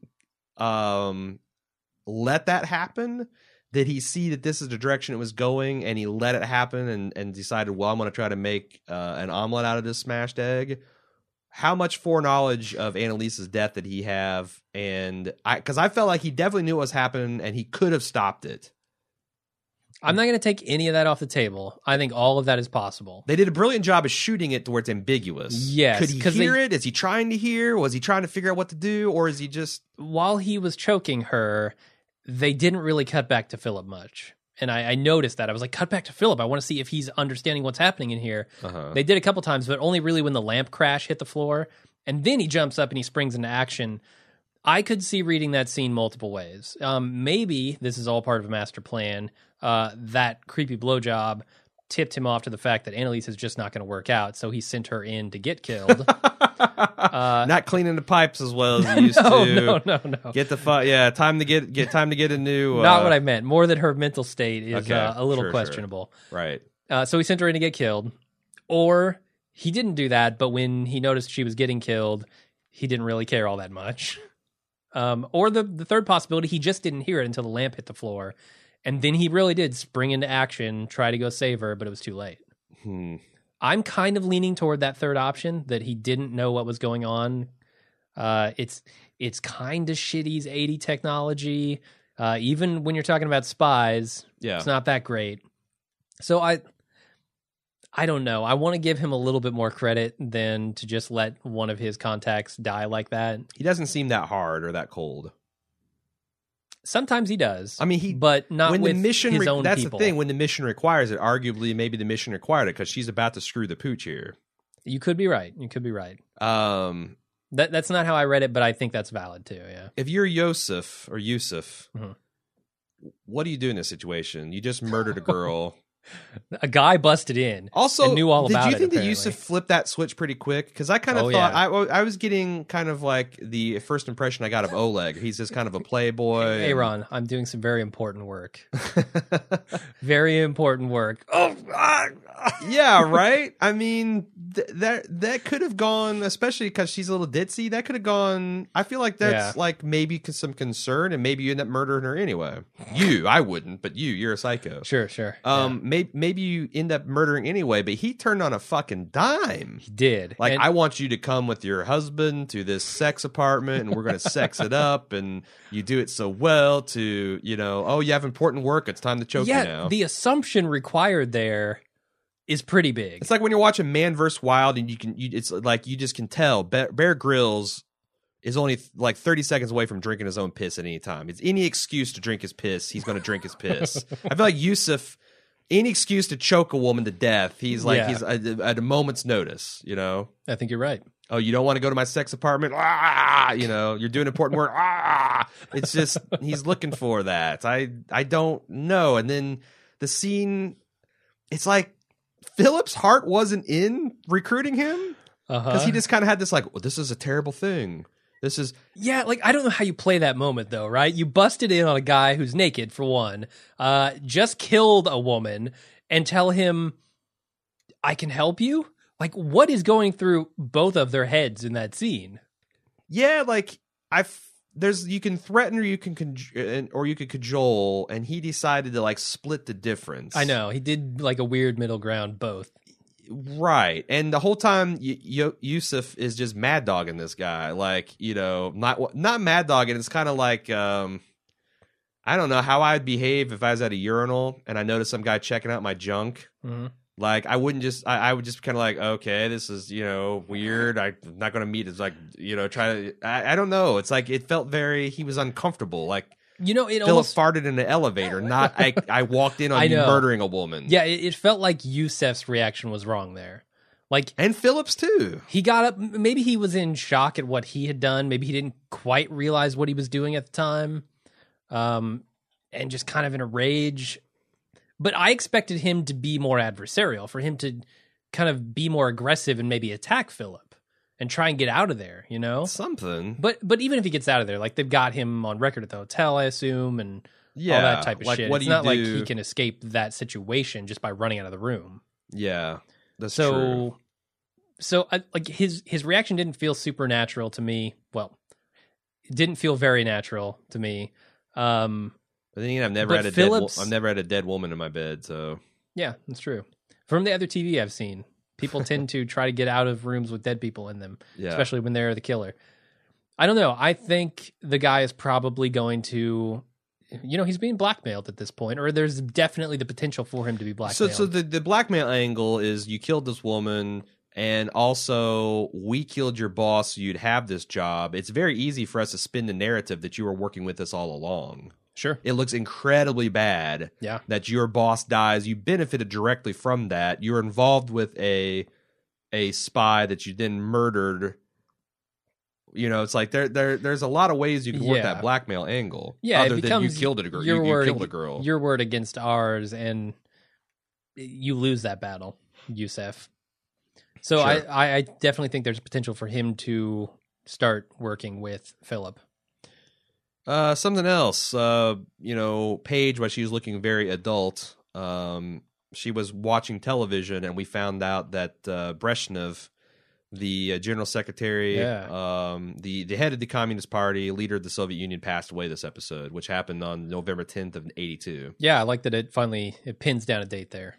let that happen? Did he see that this is the direction it was going, and he let it happen and decided, well, I'm going to try to make an omelet out of this smashed egg? How much foreknowledge of Annalise's death did he have? And because I felt like he definitely knew what was happening, and he could have stopped it. I'm not going to take any of that off the table. I think all of that is possible. They did a brilliant job of shooting it to where it's ambiguous. Yes. Could he hear it? Is he trying to hear? Was he trying to figure out what to do? Or is he just... While he was choking her, they didn't really cut back to Philip much. And I noticed that. I was like, cut back to Philip. I want to see if he's understanding what's happening in here. They did a couple times, but only really when the lamp crash hit the floor. And then he jumps up and he springs into action. I could see reading that scene multiple ways. Maybe this is all part of a master plan. That creepy blowjob tipped him off to the fact that Annalise is just not going to work out, so he sent her in to get killed. Not cleaning the pipes as well as he used to. No. Get the time to get a new. Not what I meant. More that her mental state is a little questionable. Sure. Right. So he sent her in to get killed, or he didn't do that. But when he noticed she was getting killed, he didn't really care all that much. Or the third possibility, he just didn't hear it until the lamp hit the floor. And then he really did spring into action, try to go save her, but it was too late. I'm kind of leaning toward that third option, that he didn't know what was going on. It's kind of shitty's 80 technology. Even when you're talking about spies, it's not that great. So I don't know. I want to give him a little bit more credit than to just let one of his contacts die like that. He doesn't seem that hard or that cold. Sometimes he does. I mean, but not when with the mission his own that's people. The thing. When the mission requires it, arguably, maybe the mission required it because she's about to screw the pooch here. You could be right. That's not how I read it, but I think that's valid too. Yeah. If you're Yusuf, Mhm. what do you do in this situation? You just murdered a girl. A guy busted in. Also, and knew all about it. Did you think that apparently. Yusuf flipped that switch pretty quick? Because I kind of thought I was getting kind of like the first impression I got of Oleg. He's just kind of a playboy. Hey, Ron, I'm doing some very important work. Very important work. Oh, yeah, right. I mean, that could have gone, especially because she's a little ditzy. That could have gone. I feel like that's like maybe some concern, and maybe you end up murdering her anyway. I wouldn't, but you're a psycho. Sure. Maybe you end up murdering anyway. But he turned on a fucking dime. He did. Like, I want you to come with your husband to this sex apartment, and we're going to sex it up, and you do it so well. To oh, you have important work. It's time to choke you now. The assumption required there is pretty big. It's like when you're watching Man vs. Wild, and it's like you just can tell Bear Grylls is only like 30 seconds away from drinking his own piss at any time. It's any excuse to drink his piss, he's going to drink his piss. I feel like Yusuf, any excuse to choke a woman to death, he's at a moment's notice. I think you're right. Oh, you don't want to go to my sex apartment? You're doing important work. It's just he's looking for that. I don't know. And then the scene, it's like Philip's heart wasn't in recruiting him because he just kind of had this like, well, this is a terrible thing. This is like I don't know how you play that moment though, right? You busted in on a guy who's naked for one, just killed a woman, and tell him, "I can help you." Like, what is going through both of their heads in that scene? Yeah, like you can threaten or you can cajole, and he decided to like split the difference. I know he did like a weird middle ground, both. Right, and the whole time Yusuf is just mad dogging this guy, like not mad dogging. It's kind of like I don't know how I'd behave if I was at a urinal and I noticed some guy checking out my junk. Mm-hmm. Like I wouldn't just I would just kind of like, okay, this is weird. I'm not going to meet. It's like try to. I don't know. It's like it felt he was uncomfortable. Like. It Philip farted in an elevator, not I walked in on you murdering a woman. Yeah, it felt like Yusuf's reaction was wrong there. Like, and Philip's too. He got up. Maybe he was in shock at what he had done. Maybe he didn't quite realize what he was doing at the time, and just kind of in a rage. But I expected him to be more adversarial, for him to kind of be more aggressive and maybe attack Philip and try and get out of there, Something. But even if he gets out of there, like they've got him on record at the hotel, I assume, and all that type of shit. It's not like he can escape that situation just by running out of the room. Yeah, that's true. So like his reaction didn't feel supernatural to me. Well, it didn't feel very natural to me. But then again, I've never had a dead woman in my bed, so yeah, that's true. From the other TV I've seen, people tend to try to get out of rooms with dead people in them, especially when they're the killer. I don't know. I think the guy is probably going to, he's being blackmailed at this point, or there's definitely the potential for him to be blackmailed. So the blackmail angle is you killed this woman, and also we killed your boss so you'd have this job. It's very easy for us to spin the narrative that you were working with us all along. Sure. It looks incredibly bad that your boss dies. You benefited directly from that. You're involved with a spy that you then murdered. It's like there's a lot of ways you can work that blackmail angle. Yeah, other than you killed a girl. You killed a girl. Your word against ours, and you lose that battle, Yusuf. So sure. I definitely think there's potential for him to start working with Philip. Something else, Paige, while she was looking very adult, she was watching television, and we found out that Brezhnev, the general secretary, the head of the Communist Party, leader of the Soviet Union, passed away this episode, which happened on November 10th of 1982. Yeah, I like that it pins down a date there.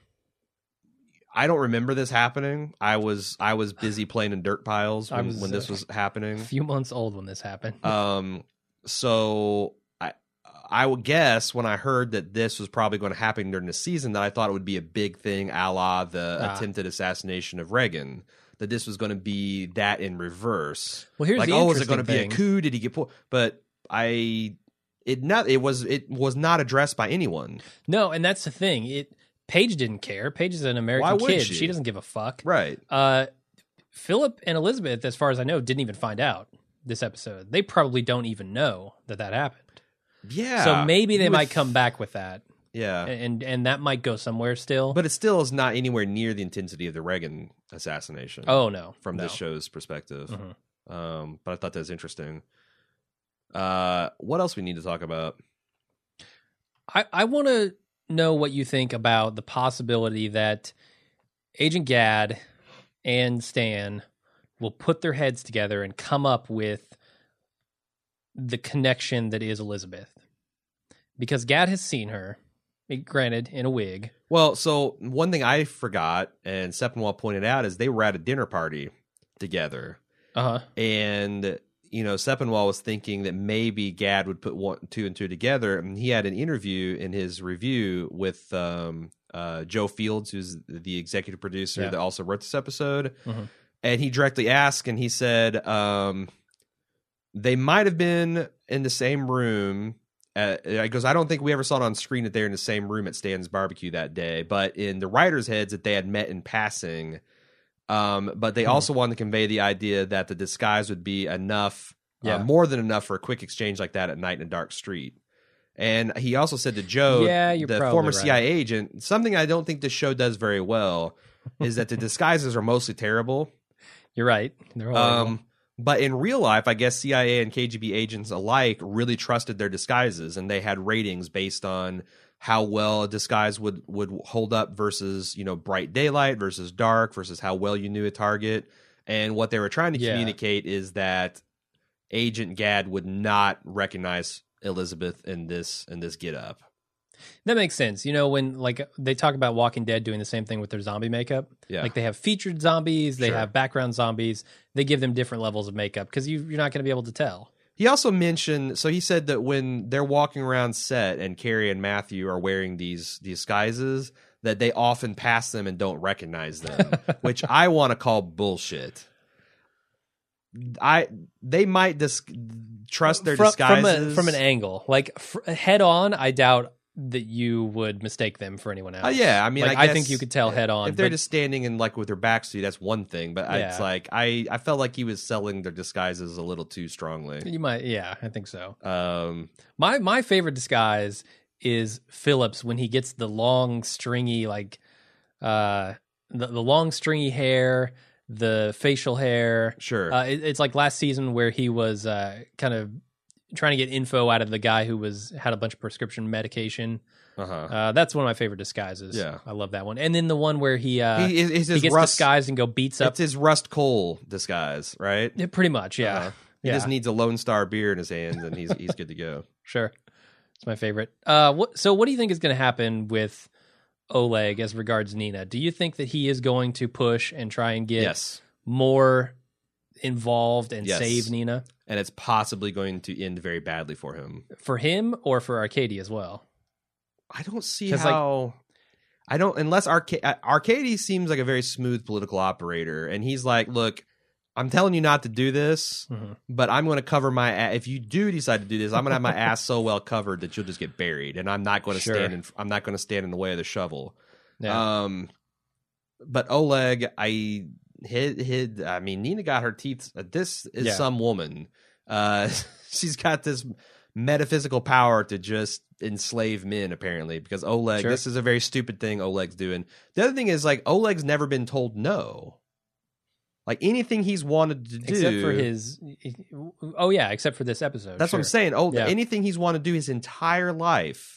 I don't remember this happening. I was busy playing in dirt piles when this was happening. A few months old when this happened. So I would guess when I heard that this was probably going to happen during the season, that I thought it would be a big thing, a la the attempted assassination of Reagan. That this was going to be that in reverse. Well, here's the is it going to be a coup? Did he get pulled? But it was not addressed by anyone. No, and that's the thing. Paige didn't care. Paige is an American kid. She doesn't give a fuck. Right. Philip and Elizabeth, as far as I know, didn't even find out this episode. They probably don't even know that happened. Yeah. So maybe they might come back with that. Yeah. And that might go somewhere still. But it still is not anywhere near the intensity of the Reagan assassination. Oh, no. From this show's perspective. Mm-hmm. But I thought that was interesting. What else we need to talk about? I want to know what you think about the possibility that Agent Gad and Stan will put their heads together and come up with the connection that is Elizabeth. Because Gad has seen her, granted, in a wig. Well, so one thing I forgot, and Sepinwall pointed out, is they were at a dinner party together. Uh-huh. And, Sepinwall was thinking that maybe Gad would put 2 and 2 together. And he had an interview in his review with Joe Fields, who's the executive producer that also wrote this episode. Mm-hmm. And he directly asked, and he said they might have been in the same room. He goes, I don't think we ever saw it on screen that they're in the same room at Stan's barbecue that day, but in the writers' heads that they had met in passing. But they also wanted to convey the idea that the disguise would be enough, more than enough for a quick exchange like that at night in a dark street. And he also said to Joe, the former CIA agent, something I don't think this show does very well is that the disguises are mostly terrible. You're right. They're horrible. But in real life, I guess CIA and KGB agents alike really trusted their disguises, and they had ratings based on how well a disguise would hold up versus, bright daylight versus dark versus how well you knew a target. And what they were trying to communicate is that Agent Gad would not recognize Elizabeth in this get-up. That makes sense. When they talk about Walking Dead doing the same thing with their zombie makeup. Yeah. Like they have featured zombies, they have background zombies. They give them different levels of makeup because you're not going to be able to tell. He also mentioned, so he said that when they're walking around set and Carrie and Matthew are wearing these disguises, that they often pass them and don't recognize them, which I want to call bullshit. They might trust their disguises from an angle, like head on. I doubt that you would mistake them for anyone else. Yeah, I mean, I think you could tell head on. If they're just standing in with their backs to you, that's one thing. But it's like I felt like he was selling their disguises a little too strongly. You might, I think so. My favorite disguise is Phillips when he gets the long stringy the long stringy hair, the facial hair. Sure, it's like last season where he was kind of trying to get info out of the guy who had a bunch of prescription medication. That's one of my favorite disguises. Yeah, I love that one. And then the one where he gets disguised and beats up. It's his Rust Cole disguise, right? Yeah, pretty much, yeah. He just needs a Lone Star beer in his hands, and he's good to go. Sure, it's my favorite. So what do you think is going to happen with Oleg as regards Nina? Do you think that he is going to push and try and get more involved and save Nina? And it's possibly going to end very badly for him. For him or for Arcady as well? I don't see how... unless Arcady seems like a very smooth political operator, and he's like, look, I'm telling you not to do this, but I'm going to cover my ass. If you do decide to do this, I'm going to have my ass so well covered that you'll just get buried, and I'm not going to stand in the way of the shovel. Yeah. But Oleg, I mean, Nina got her teeth. This is some woman. She's got this metaphysical power to just enslave men, apparently, because Oleg, this is a very stupid thing Oleg's doing. The other thing is, Oleg's never been told no. Anything he's wanted to do. Except for except for this episode. That's what I'm saying. Anything he's wanted to do his entire life.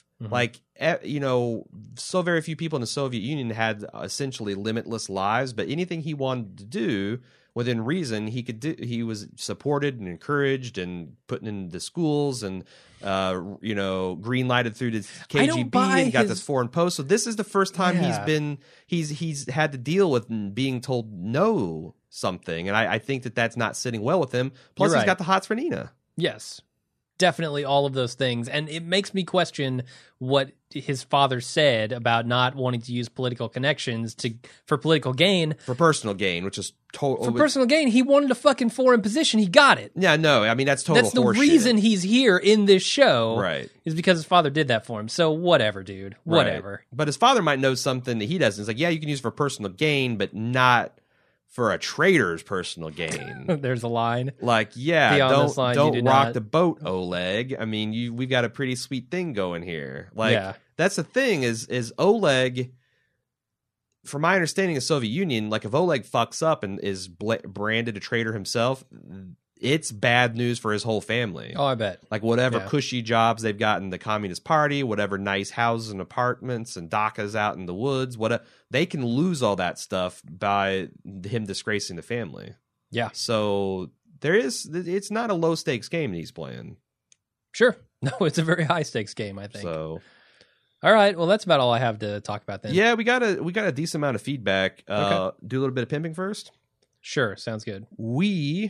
So very few people in the Soviet Union had essentially limitless lives, but anything he wanted to do within reason, he could do. He was supported and encouraged and put in the schools and, green lighted through the KGB and got this foreign post. So this is the first time he's had to deal with being told no something. And I think that's not sitting well with him. Plus he's got the hots for Nina. Yes. Definitely all of those things. And it makes me question what his father said about not wanting to use political connections for political gain. For personal gain, which is total. For personal gain, he wanted a fucking foreign position. He got it. Yeah, no, I mean, that's total That's the reason he's here in this show. Right. Is because his father did that for him. So whatever, dude. Whatever. Right. But his father might know something that he doesn't. It's like, yeah, you can use it for personal gain, but not for a traitor's personal gain. There's a line. Like, yeah, Beyond this line, you don't do rock not. the boat, Oleg. I mean, we've got a pretty sweet thing going here. Like, that's the thing is Oleg, from my understanding of the Soviet Union, like if Oleg fucks up and is branded a traitor himself, it's bad news for his whole family. Oh, I bet. Like whatever cushy jobs they've got in the Communist Party, whatever nice houses and apartments and dachas out in the woods, they can lose all that stuff by him disgracing the family. Yeah. So it's not a low stakes game he's playing. Sure. No, it's a very high stakes game, I think. So, all right. Well, that's about all I have to talk about then. yeah, we got a decent amount of feedback. Okay. Do a little bit of pimping first. Sure. Sounds good. We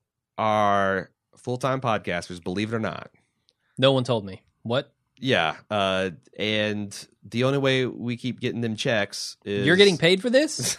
are full-time podcasters, believe it or not. No one told me. What? Yeah. And the only way we keep getting them checks is You're getting paid for this?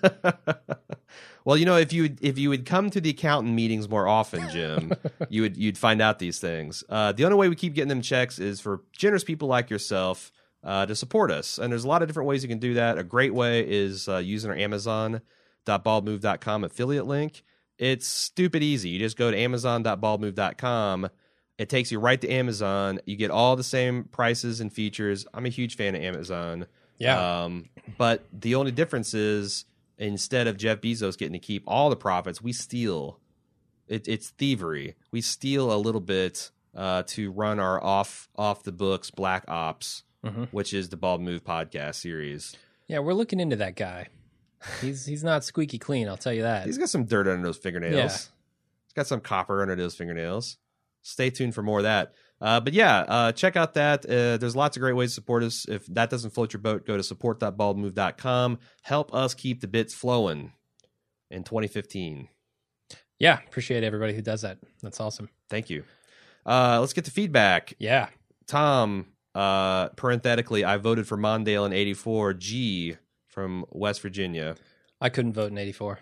Well, if you would come to the accountant meetings more often, Jim, you'd find out these things. The only way we keep getting them checks is for generous people like yourself to support us. And there's a lot of different ways you can do that. A great way is using our Amazon.baldmove.com affiliate link. It's stupid easy. You just go to Amazon.baldmove.com. It takes you right to Amazon. You get all the same prices and features. I'm a huge fan of Amazon. Yeah. But the only difference is instead of Jeff Bezos getting to keep all the profits, we steal. It's thievery. We steal a little bit to run our off the books Black Ops, which is the Bald Move podcast series. Yeah, we're looking into that guy. He's not squeaky clean, I'll tell you that. He's got some dirt under those fingernails. Yeah. He's got some copper under those fingernails. Stay tuned for more of that. But yeah, check out that. There's lots of great ways to support us. If that doesn't float your boat, go to support.baldmove.com. Help us keep the bits flowing in 2015. Yeah, appreciate everybody who does that. That's awesome. Thank you. Let's get to feedback. Yeah. Tom, parenthetically, I voted for Mondale in 84. G from West Virginia. I couldn't vote in 84.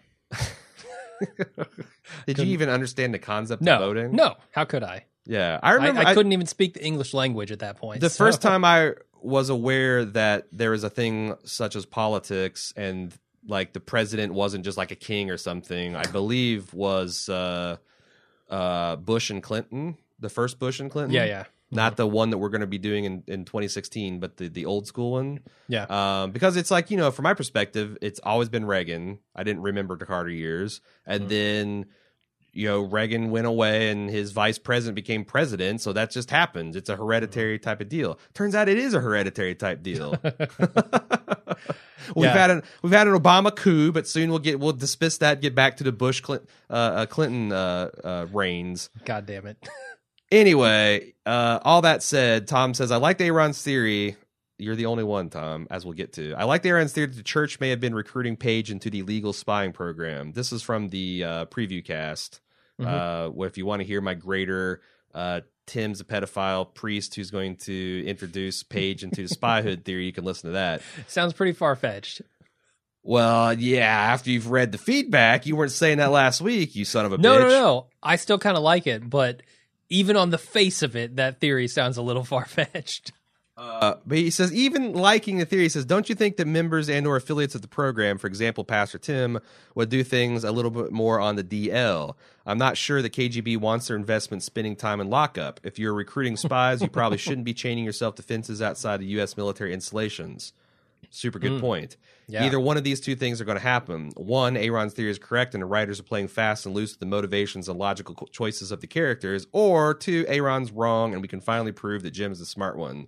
Did you even understand the concept No. of voting? No. How could I? Yeah. I remember I couldn't even speak the English language at that point. the first time I was aware that there was a thing such as politics and like the president wasn't just like a king or something, I believe was Bush and Clinton, the first Bush and Clinton. Yeah. Not the one that we're going to be doing in 2016, but the old school one. Yeah. Because it's like, from my perspective, it's always been Reagan. I didn't remember the Carter years. And then, Reagan went away and his vice president became president. So that just happens. It's a hereditary type of deal. Turns out it is a hereditary type deal. We've had an Obama coup, but soon we'll dismiss that, get back to the Bush Clinton reigns. God damn it. Anyway, all that said, Tom says, I like Aaron's theory. You're the only one, Tom, as we'll get to. I like Aaron's theory that the church may have been recruiting Paige into the illegal spying program. This is from the preview cast. Where if you want to hear my greater Tim's a pedophile priest who's going to introduce Paige into the spyhood theory, you can listen to that. Sounds pretty far-fetched. Well, yeah, after you've read the feedback, you weren't saying that last week, you son of a bitch. No. I still kind of like it, but even on the face of it, that theory sounds a little far-fetched. But he says, even liking the theory, he says, don't you think that members and or affiliates of the program, for example, Pastor Tim, would do things a little bit more on the DL? I'm not sure the KGB wants their investment spending time in lockup. If you're recruiting spies, you probably shouldn't be chaining yourself to fences outside the U.S. military installations. Super good point. Yeah. Either one of these two things are going to happen. One, Aaron's theory is correct and the writers are playing fast and loose with the motivations and logical choices of the characters. Or two, Aaron's wrong and we can finally prove that Jim is the smart one.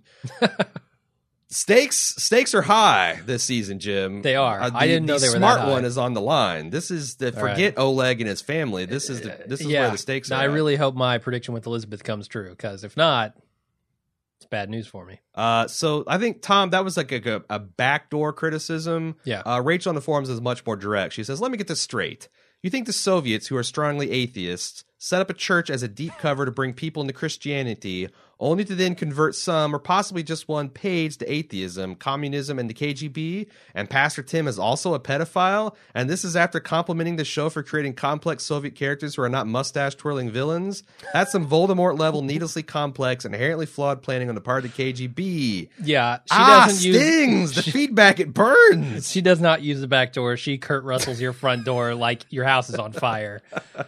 Stakes are high this season, Jim. They are. I didn't know they were that smart high. one is on the line. This is forget Oleg and his family. This is where the stakes are. I really hope my prediction with Elizabeth comes true, because if not, it's bad news for me. So I think, Tom, that was like a backdoor criticism. Yeah. Rachel on the forums is much more direct. She says, let me get this straight. You think the Soviets, who are strongly atheists, set up a church as a deep cover to bring people into Christianity, only to then convert some, or possibly just one page, to atheism, communism, and the KGB. And Pastor Tim is also a pedophile. And this is after complimenting the show for creating complex Soviet characters who are not mustache-twirling villains. That's some Voldemort-level, needlessly complex, inherently flawed planning on the part of the KGB. Yeah, she doesn't stings! The feedback, it burns! She does not use the back door. She Kurt Russells your front door like your house is on fire.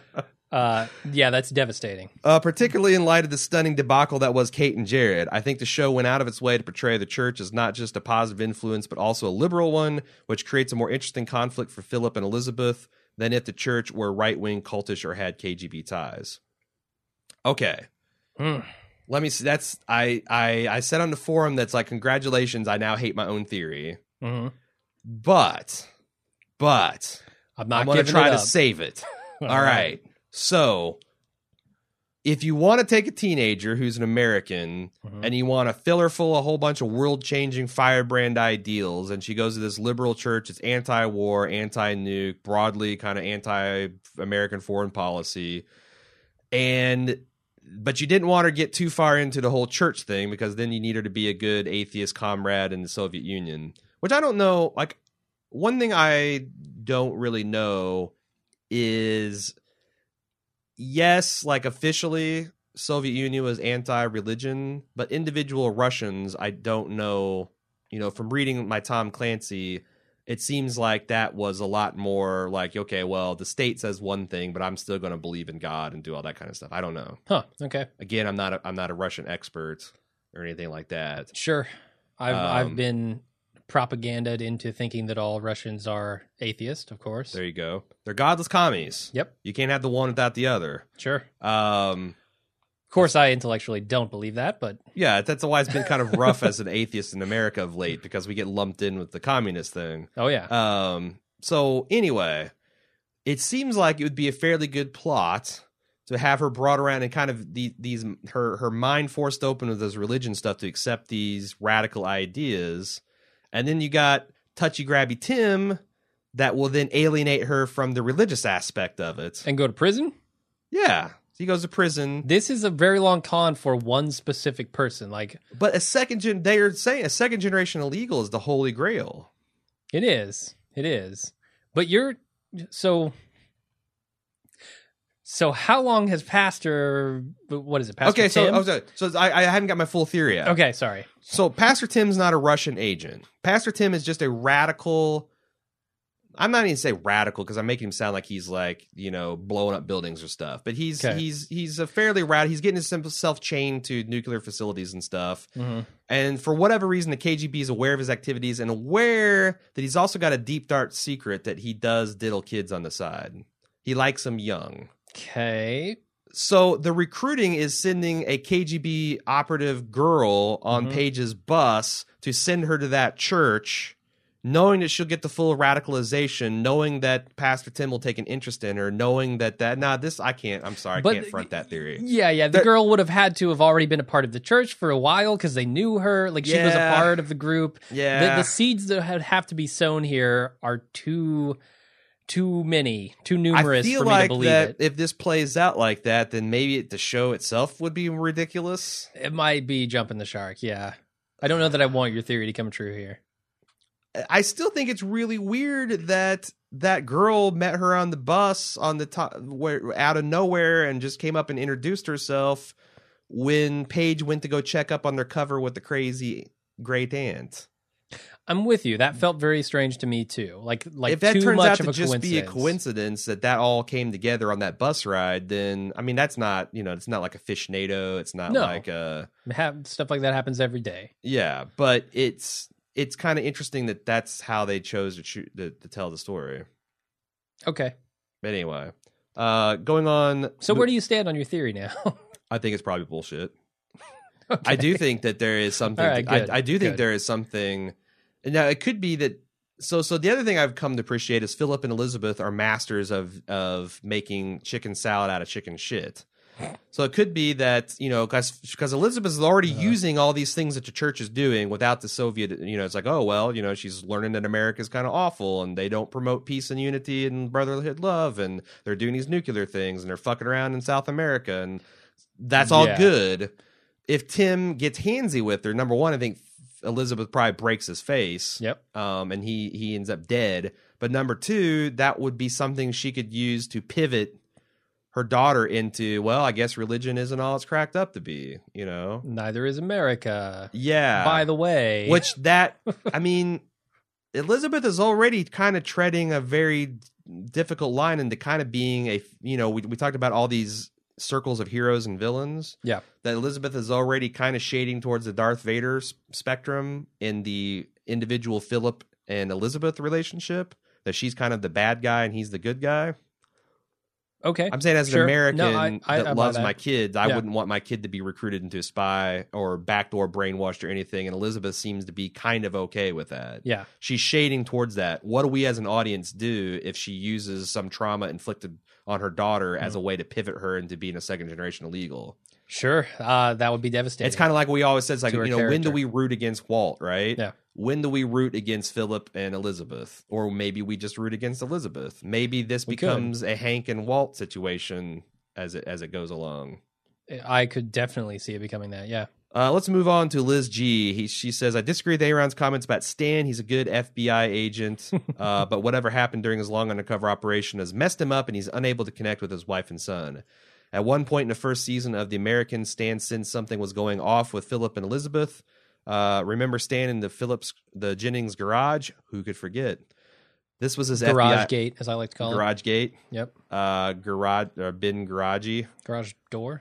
Yeah, that's devastating. Particularly in light of the stunning debacle that was Kate and Jared. I think the show went out of its way to portray the church as not just a positive influence, but also a liberal one, which creates a more interesting conflict for Philip and Elizabeth than if the church were right-wing, cultish, or had KGB ties. Okay. Let me see. That's I said on the forum that's like, congratulations, I now hate my own theory. Mm-hmm. But I'm going to try to save it. All right. So, if you want to take a teenager who's an American and you want to fill her full of a whole bunch of world-changing firebrand ideals, and she goes to this liberal church, it's anti-war, anti-nuke, broadly kind of anti-American foreign policy, but you didn't want her to get too far into the whole church thing because then you need her to be a good atheist comrade in the Soviet Union, which I don't know. Like, one thing I don't really know is, yes, like officially Soviet Union was anti-religion, but individual Russians, I don't know, from reading my Tom Clancy, it seems like that was a lot more like, okay, well, the state says one thing, but I'm still going to believe in God and do all that kind of stuff. I don't know. Huh. Okay. Again, I'm not a Russian expert or anything like that. Sure. I've been propagandaed into thinking that all Russians are atheist, of course. There you go. They're godless commies. Yep. You can't have the one without the other. Sure. Of course, I intellectually don't believe that, but... Yeah, that's why it's been kind of rough as an atheist in America of late, because we get lumped in with the communist thing. Oh, yeah. So, anyway, it seems like it would be a fairly good plot to have her brought around and kind of her mind forced open with this religion stuff to accept these radical ideas. And then you got touchy-grabby Tim that will then alienate her from the religious aspect of it. And go to prison? Yeah. He goes to prison. This is a very long con for one specific person. But they're saying a second generation illegal is the holy grail. It is. But so how long has Pastor Okay, Tim? so I haven't got my full theory yet. Okay, sorry. So Pastor Tim's not a Russian agent. Pastor Tim is just a radical. I'm not even say radical because I'm making him sound like he's like, blowing up buildings or stuff. But he's a fairly radical. He's getting himself chained to nuclear facilities and stuff. Mm-hmm. And for whatever reason, the KGB is aware of his activities and aware that he's also got a deep, dark secret that he does diddle kids on the side. He likes them young. Okay. So the recruiting is sending a KGB operative girl on Paige's bus to send her to that church, knowing that she'll get the full radicalization, knowing that Pastor Tim will take an interest in her, knowing I can't front that theory. Yeah. The girl would have had to have already been a part of the church for a while because they knew her. Like, she was a part of the group. Yeah. The seeds that have to be sown here are too many, too numerous for me to believe it. If this plays out like that, then maybe the show itself would be ridiculous. It might be jumping the shark, yeah. I don't know that I want your theory to come true here. I still think it's really weird that girl met her on the bus on the top, out of nowhere, and just came up and introduced herself when Paige went to go check up on their cover with the crazy great aunt. I'm with you. That felt very strange to me too. Like if that too turns much out to of just be a coincidence that all came together on that bus ride, then I mean that's not it's not like a fishnado. It's not like a stuff like that happens every day. Yeah, but it's kind of interesting that that's how they chose to tell the story. Okay. But anyway, going on. So where do you stand on your theory now? I think it's probably bullshit. Okay. I do think that there is something. Right, I do think there is something. Now it could be that. So the other thing I've come to appreciate is Philip and Elizabeth are masters of making chicken salad out of chicken shit. So it could be that, because Elizabeth is already using all these things that the church is doing without the Soviet, it's like, oh, well, she's learning that America is kind of awful and they don't promote peace and unity and brotherhood love, and they're doing these nuclear things and they're fucking around in South America, and that's all good. If Tim gets handsy with her, number one, I think Elizabeth probably breaks his face. Yep. And he ends up dead. But number two, that would be something she could use to pivot her daughter into, well, I guess religion isn't all it's cracked up to be, Neither is America. Yeah. By the way. Elizabeth is already kind of treading a very difficult line into kind of being we talked about all these circles of heroes and villains. Yeah. That Elizabeth is already kind of shading towards the Darth Vader spectrum in the individual Philip and Elizabeth relationship, that she's kind of the bad guy and he's the good guy. Okay. I'm saying as an American I that loves that. my kids, I wouldn't want my kid to be recruited into a spy or backdoor brainwashed or anything. And Elizabeth seems to be kind of okay with that. Yeah. She's shading towards that. What do we as an audience do if she uses some trauma inflicted on her daughter as a way to pivot her into being a second generation illegal? Sure. That would be devastating. It's kind of like we always said, it's like, when character. do we root against Walt, right? Yeah. When do we root against Philip and Elizabeth? Or maybe we just root against Elizabeth. Maybe this becomes a Hank and Walt situation as it goes along. I could definitely see it becoming that, yeah. Let's move on to Liz G. She says, I disagree with Aaron's comments about Stan. He's a good FBI agent, but whatever happened during his long undercover operation has messed him up, and he's unable to connect with his wife and son. At one point in the first season of The Americans, Stan sensed something was going off with Philip and Elizabeth. Remember Stan in the Jennings garage? Who could forget? This was his garage FBI gate, as I like to call garage gate. Yep. Garage or bin garagey. Garage door.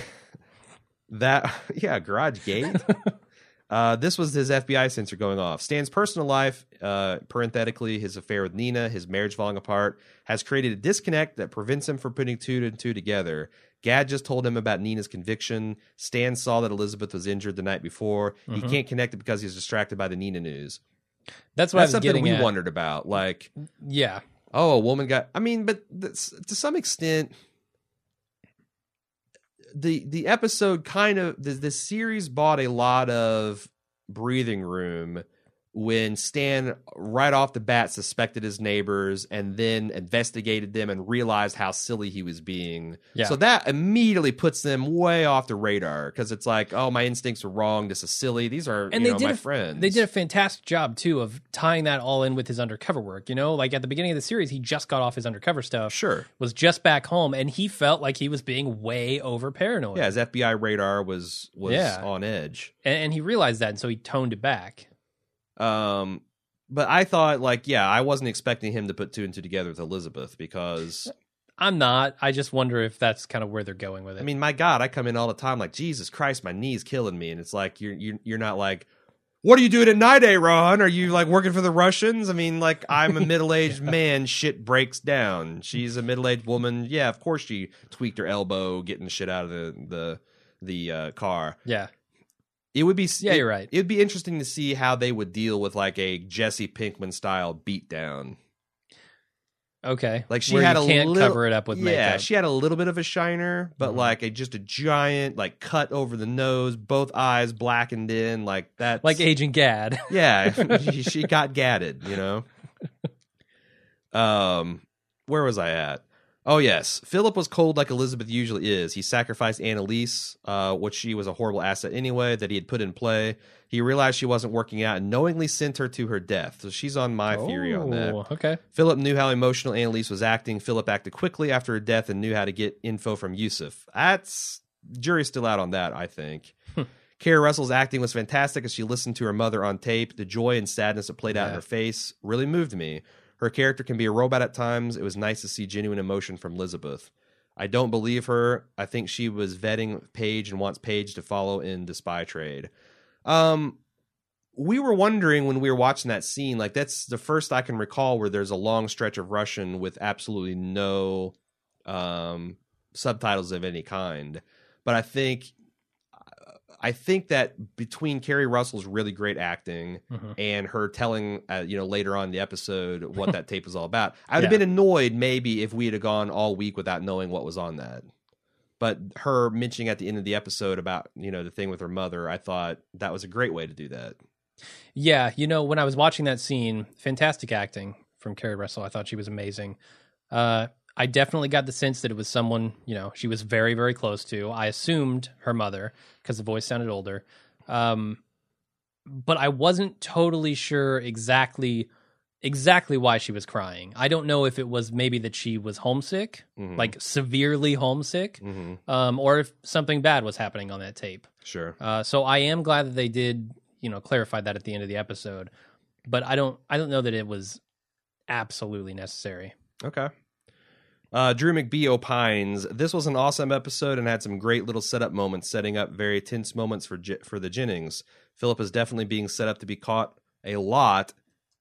Garage gate. This was his FBI sensor going off. Stan's personal life, parenthetically, his affair with Nina, his marriage falling apart, has created a disconnect that prevents him from putting two and two together. Gad just told him about Nina's conviction. Stan saw that Elizabeth was injured the night before. He can't connect it because he's distracted by the Nina news. That's what I was something getting we at. wondered about. Like, yeah. Oh, a woman got... I mean, but to some extent... The episode kind of the series bought a lot of breathing room when Stan right off the bat suspected his neighbors and then investigated them and realized how silly he was being. Yeah. So that immediately puts them way off the radar because it's like, oh, my instincts are wrong. This is silly. These are my friends. They did a fantastic job too of tying that all in with his undercover work. Like at the beginning of the series, he just got off his undercover stuff. Sure. Was just back home and he felt like he was being way over paranoid. Yeah, his FBI radar was on edge. And he realized that, and so he toned it back. But I thought, I wasn't expecting him to put two and two together with Elizabeth because I'm not. I just wonder if that's kind of where they're going with it. I mean, my God, I come in all the time like, Jesus Christ, my knee's killing me, and it's like you're not like, what are you doing at night, Aaron? Are you like working for the Russians? I mean, like I'm a middle-aged man. Shit breaks down. She's a middle-aged woman. Yeah, of course she tweaked her elbow getting shit out of the car. Yeah. It would be you're right. It'd be interesting to see how they would deal with like a Jesse Pinkman style beatdown. Okay, like she where had you can't cover it up with makeup. Yeah, she had a little bit of a shiner, but like just a giant like cut over the nose, both eyes blackened in, like that. Like Agent Gad. Yeah, she got gadded. Where was I at? Oh, yes. Philip was cold like Elizabeth usually is. He sacrificed Annalise, which she was a horrible asset anyway, that he had put in play. He realized she wasn't working out and knowingly sent her to her death. So she's on my theory on that. Okay. Philip knew how emotional Annalise was acting. Philip acted quickly after her death and knew how to get info from Yusuf. Jury's still out on that, I think. Kara Russell's acting was fantastic as she listened to her mother on tape. The joy and sadness that played out in her face really moved me. Her character can be a robot at times. It was nice to see genuine emotion from Elizabeth. I don't believe her. I think she was vetting Paige and wants Paige to follow in the spy trade. We were wondering when we were watching that scene, like that's the first I can recall where there's a long stretch of Russian with absolutely no subtitles of any kind. But I think that between Keri Russell's really great acting and her telling, later on in the episode what that tape was all about, I would have been annoyed maybe if we had gone all week without knowing what was on that. But her mentioning at the end of the episode about, the thing with her mother, I thought that was a great way to do that. Yeah, when I was watching that scene, fantastic acting from Carrie Russell. I thought she was amazing. I definitely got the sense that it was someone, she was very, very close to. I assumed her mother because the voice sounded older. But I wasn't totally sure exactly why she was crying. I don't know if it was maybe that she was homesick, like severely homesick, or if something bad was happening on that tape. Sure. So I am glad that they did, clarify that at the end of the episode. But I don't know that it was absolutely necessary. Okay. Drew McBee opines, this was an awesome episode and had some great little setup moments, setting up very tense moments for the Jennings. Philip is definitely being set up to be caught a lot.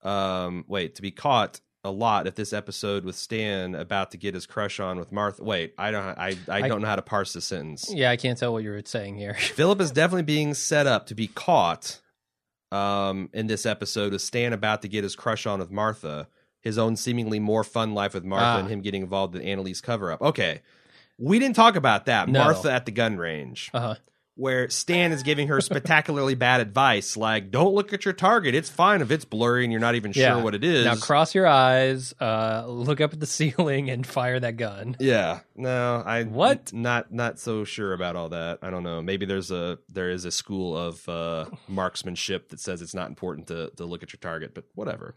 If this episode with Stan about to get his crush on with Martha. Wait, I don't know how to parse the sentence. Yeah, I can't tell what you're saying here. Philip is definitely being set up to be caught in this episode with Stan about to get his crush on with Martha. His own seemingly more fun life with Martha and him getting involved in Annalise cover-up. Okay, we didn't talk about that. No. Martha at the gun range. Where Stan is giving her spectacularly bad advice, like, don't look at your target. It's fine if it's blurry and you're not even sure what it is. Now cross your eyes, look up at the ceiling, and fire that gun. Yeah. No, not so sure about all that. I don't know. Maybe there is a school of marksmanship that says it's not important to look at your target, but whatever.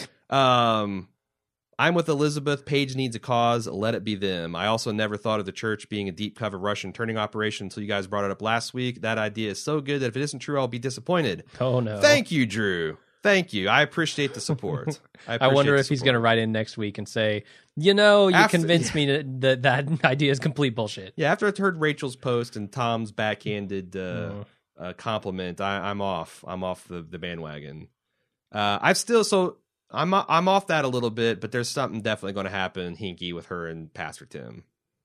I'm with Elizabeth. Paige needs a cause. Let it be them. I also never thought of the church being a deep cover Russian turning operation until you guys brought it up last week. That idea is so good that if it isn't true, I'll be disappointed. Oh, no. Thank you, Drew. Thank you. I appreciate the support. I wonder if he's going to write in next week and say, you convinced me that idea is complete bullshit. Yeah, after I heard Rachel's post and Tom's backhanded compliment, I'm off. I'm off the bandwagon. I'm off that a little bit, but there's something definitely going to happen, hinky, with her and Pastor Tim.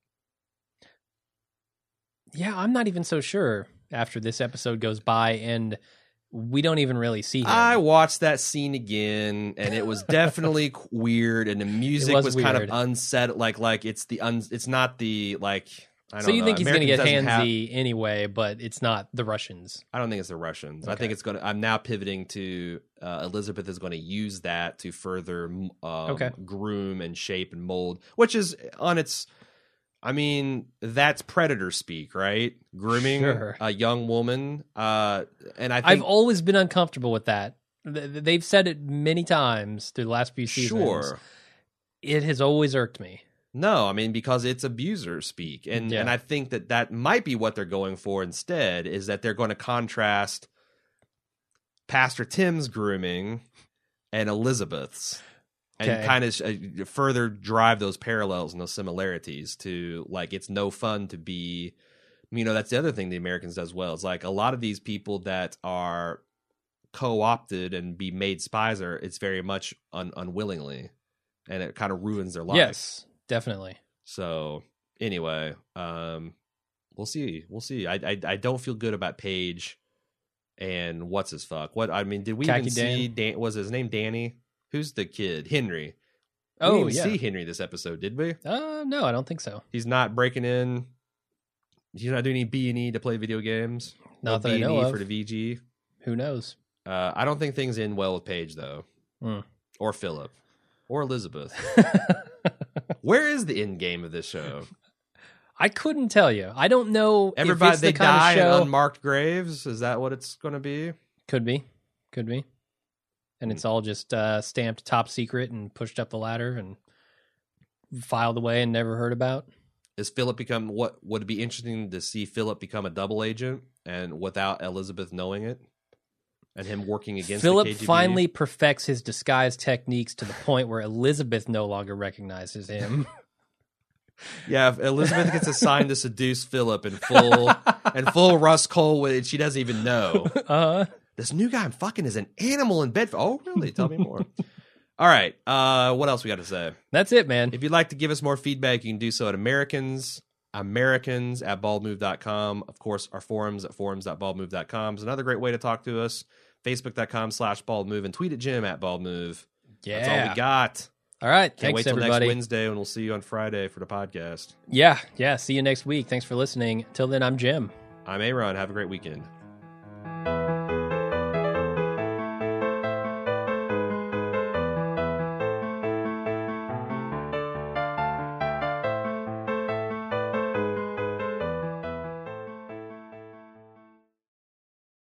Yeah, I'm not even so sure after this episode goes by and we don't even really see him. I watched that scene again, and it was definitely weird, and the music was kind of unsettled. Like it's not the like. So you think he's going to get handsy anyway, but it's not the Russians. I don't think it's the Russians. Okay. I think it's going to. I'm now pivoting to Elizabeth is going to use that to further groom and shape and mold, which is on its. I mean, that's predator speak, right? Grooming a young woman, and I've always been uncomfortable with that. They've said it many times through the last few seasons. Sure, it has always irked me. No, I mean, because it's abuser speak. And I think that might be what they're going for instead, is that they're going to contrast Pastor Tim's grooming and Elizabeth's and kind of further drive those parallels and those similarities to, like, it's no fun to be, that's the other thing the Americans does well. It's like a lot of these people that are co-opted and be made spies it's very much unwillingly, and it kind of ruins their life. Yes. Definitely. So anyway, we'll see. I don't feel good about Paige and what's his fuck. What I mean, did we even see? Was his name Danny? Who's the kid? Henry. We didn't even see Henry this episode, did we? No, I don't think so. He's not breaking in. He's not doing any B&E to play video games. Not that I know of. For the VG. Who knows? I don't think things end well with Paige though, or Philip, or Elizabeth. Where is the end game of this show? I couldn't tell you. I don't know. Everybody, if it's they the kind die of show... in unmarked graves. Is that what it's going to be? Could be. And it's all just stamped top secret and pushed up the ladder and filed away and never heard about. Is Philip become what would it be interesting to see Philip become a double agent and without Elizabeth knowing it? And him working against Philip the KGB? Finally perfects his disguise techniques to the point where Elizabeth no longer recognizes him. Yeah, if Elizabeth gets assigned to seduce Philip in full Russ Cole, she doesn't even know. This new guy I'm fucking is an animal in bed. Oh, really? Tell me more. All right. What else we got to say? That's it, man. If you'd like to give us more feedback, you can do so at Americans at baldmove.com. Of course, our forums at forums.baldmove.com is another great way to talk to us. Facebook.com/baldmove and tweet at Jim at baldmove. Yeah. That's all we got. All right. Can't Thanks, wait till everybody. next Wednesday, and we'll see you on Friday for the podcast. Yeah. See you next week. Thanks for listening. Till then, I'm Jim. I'm Aaron. Have a great weekend.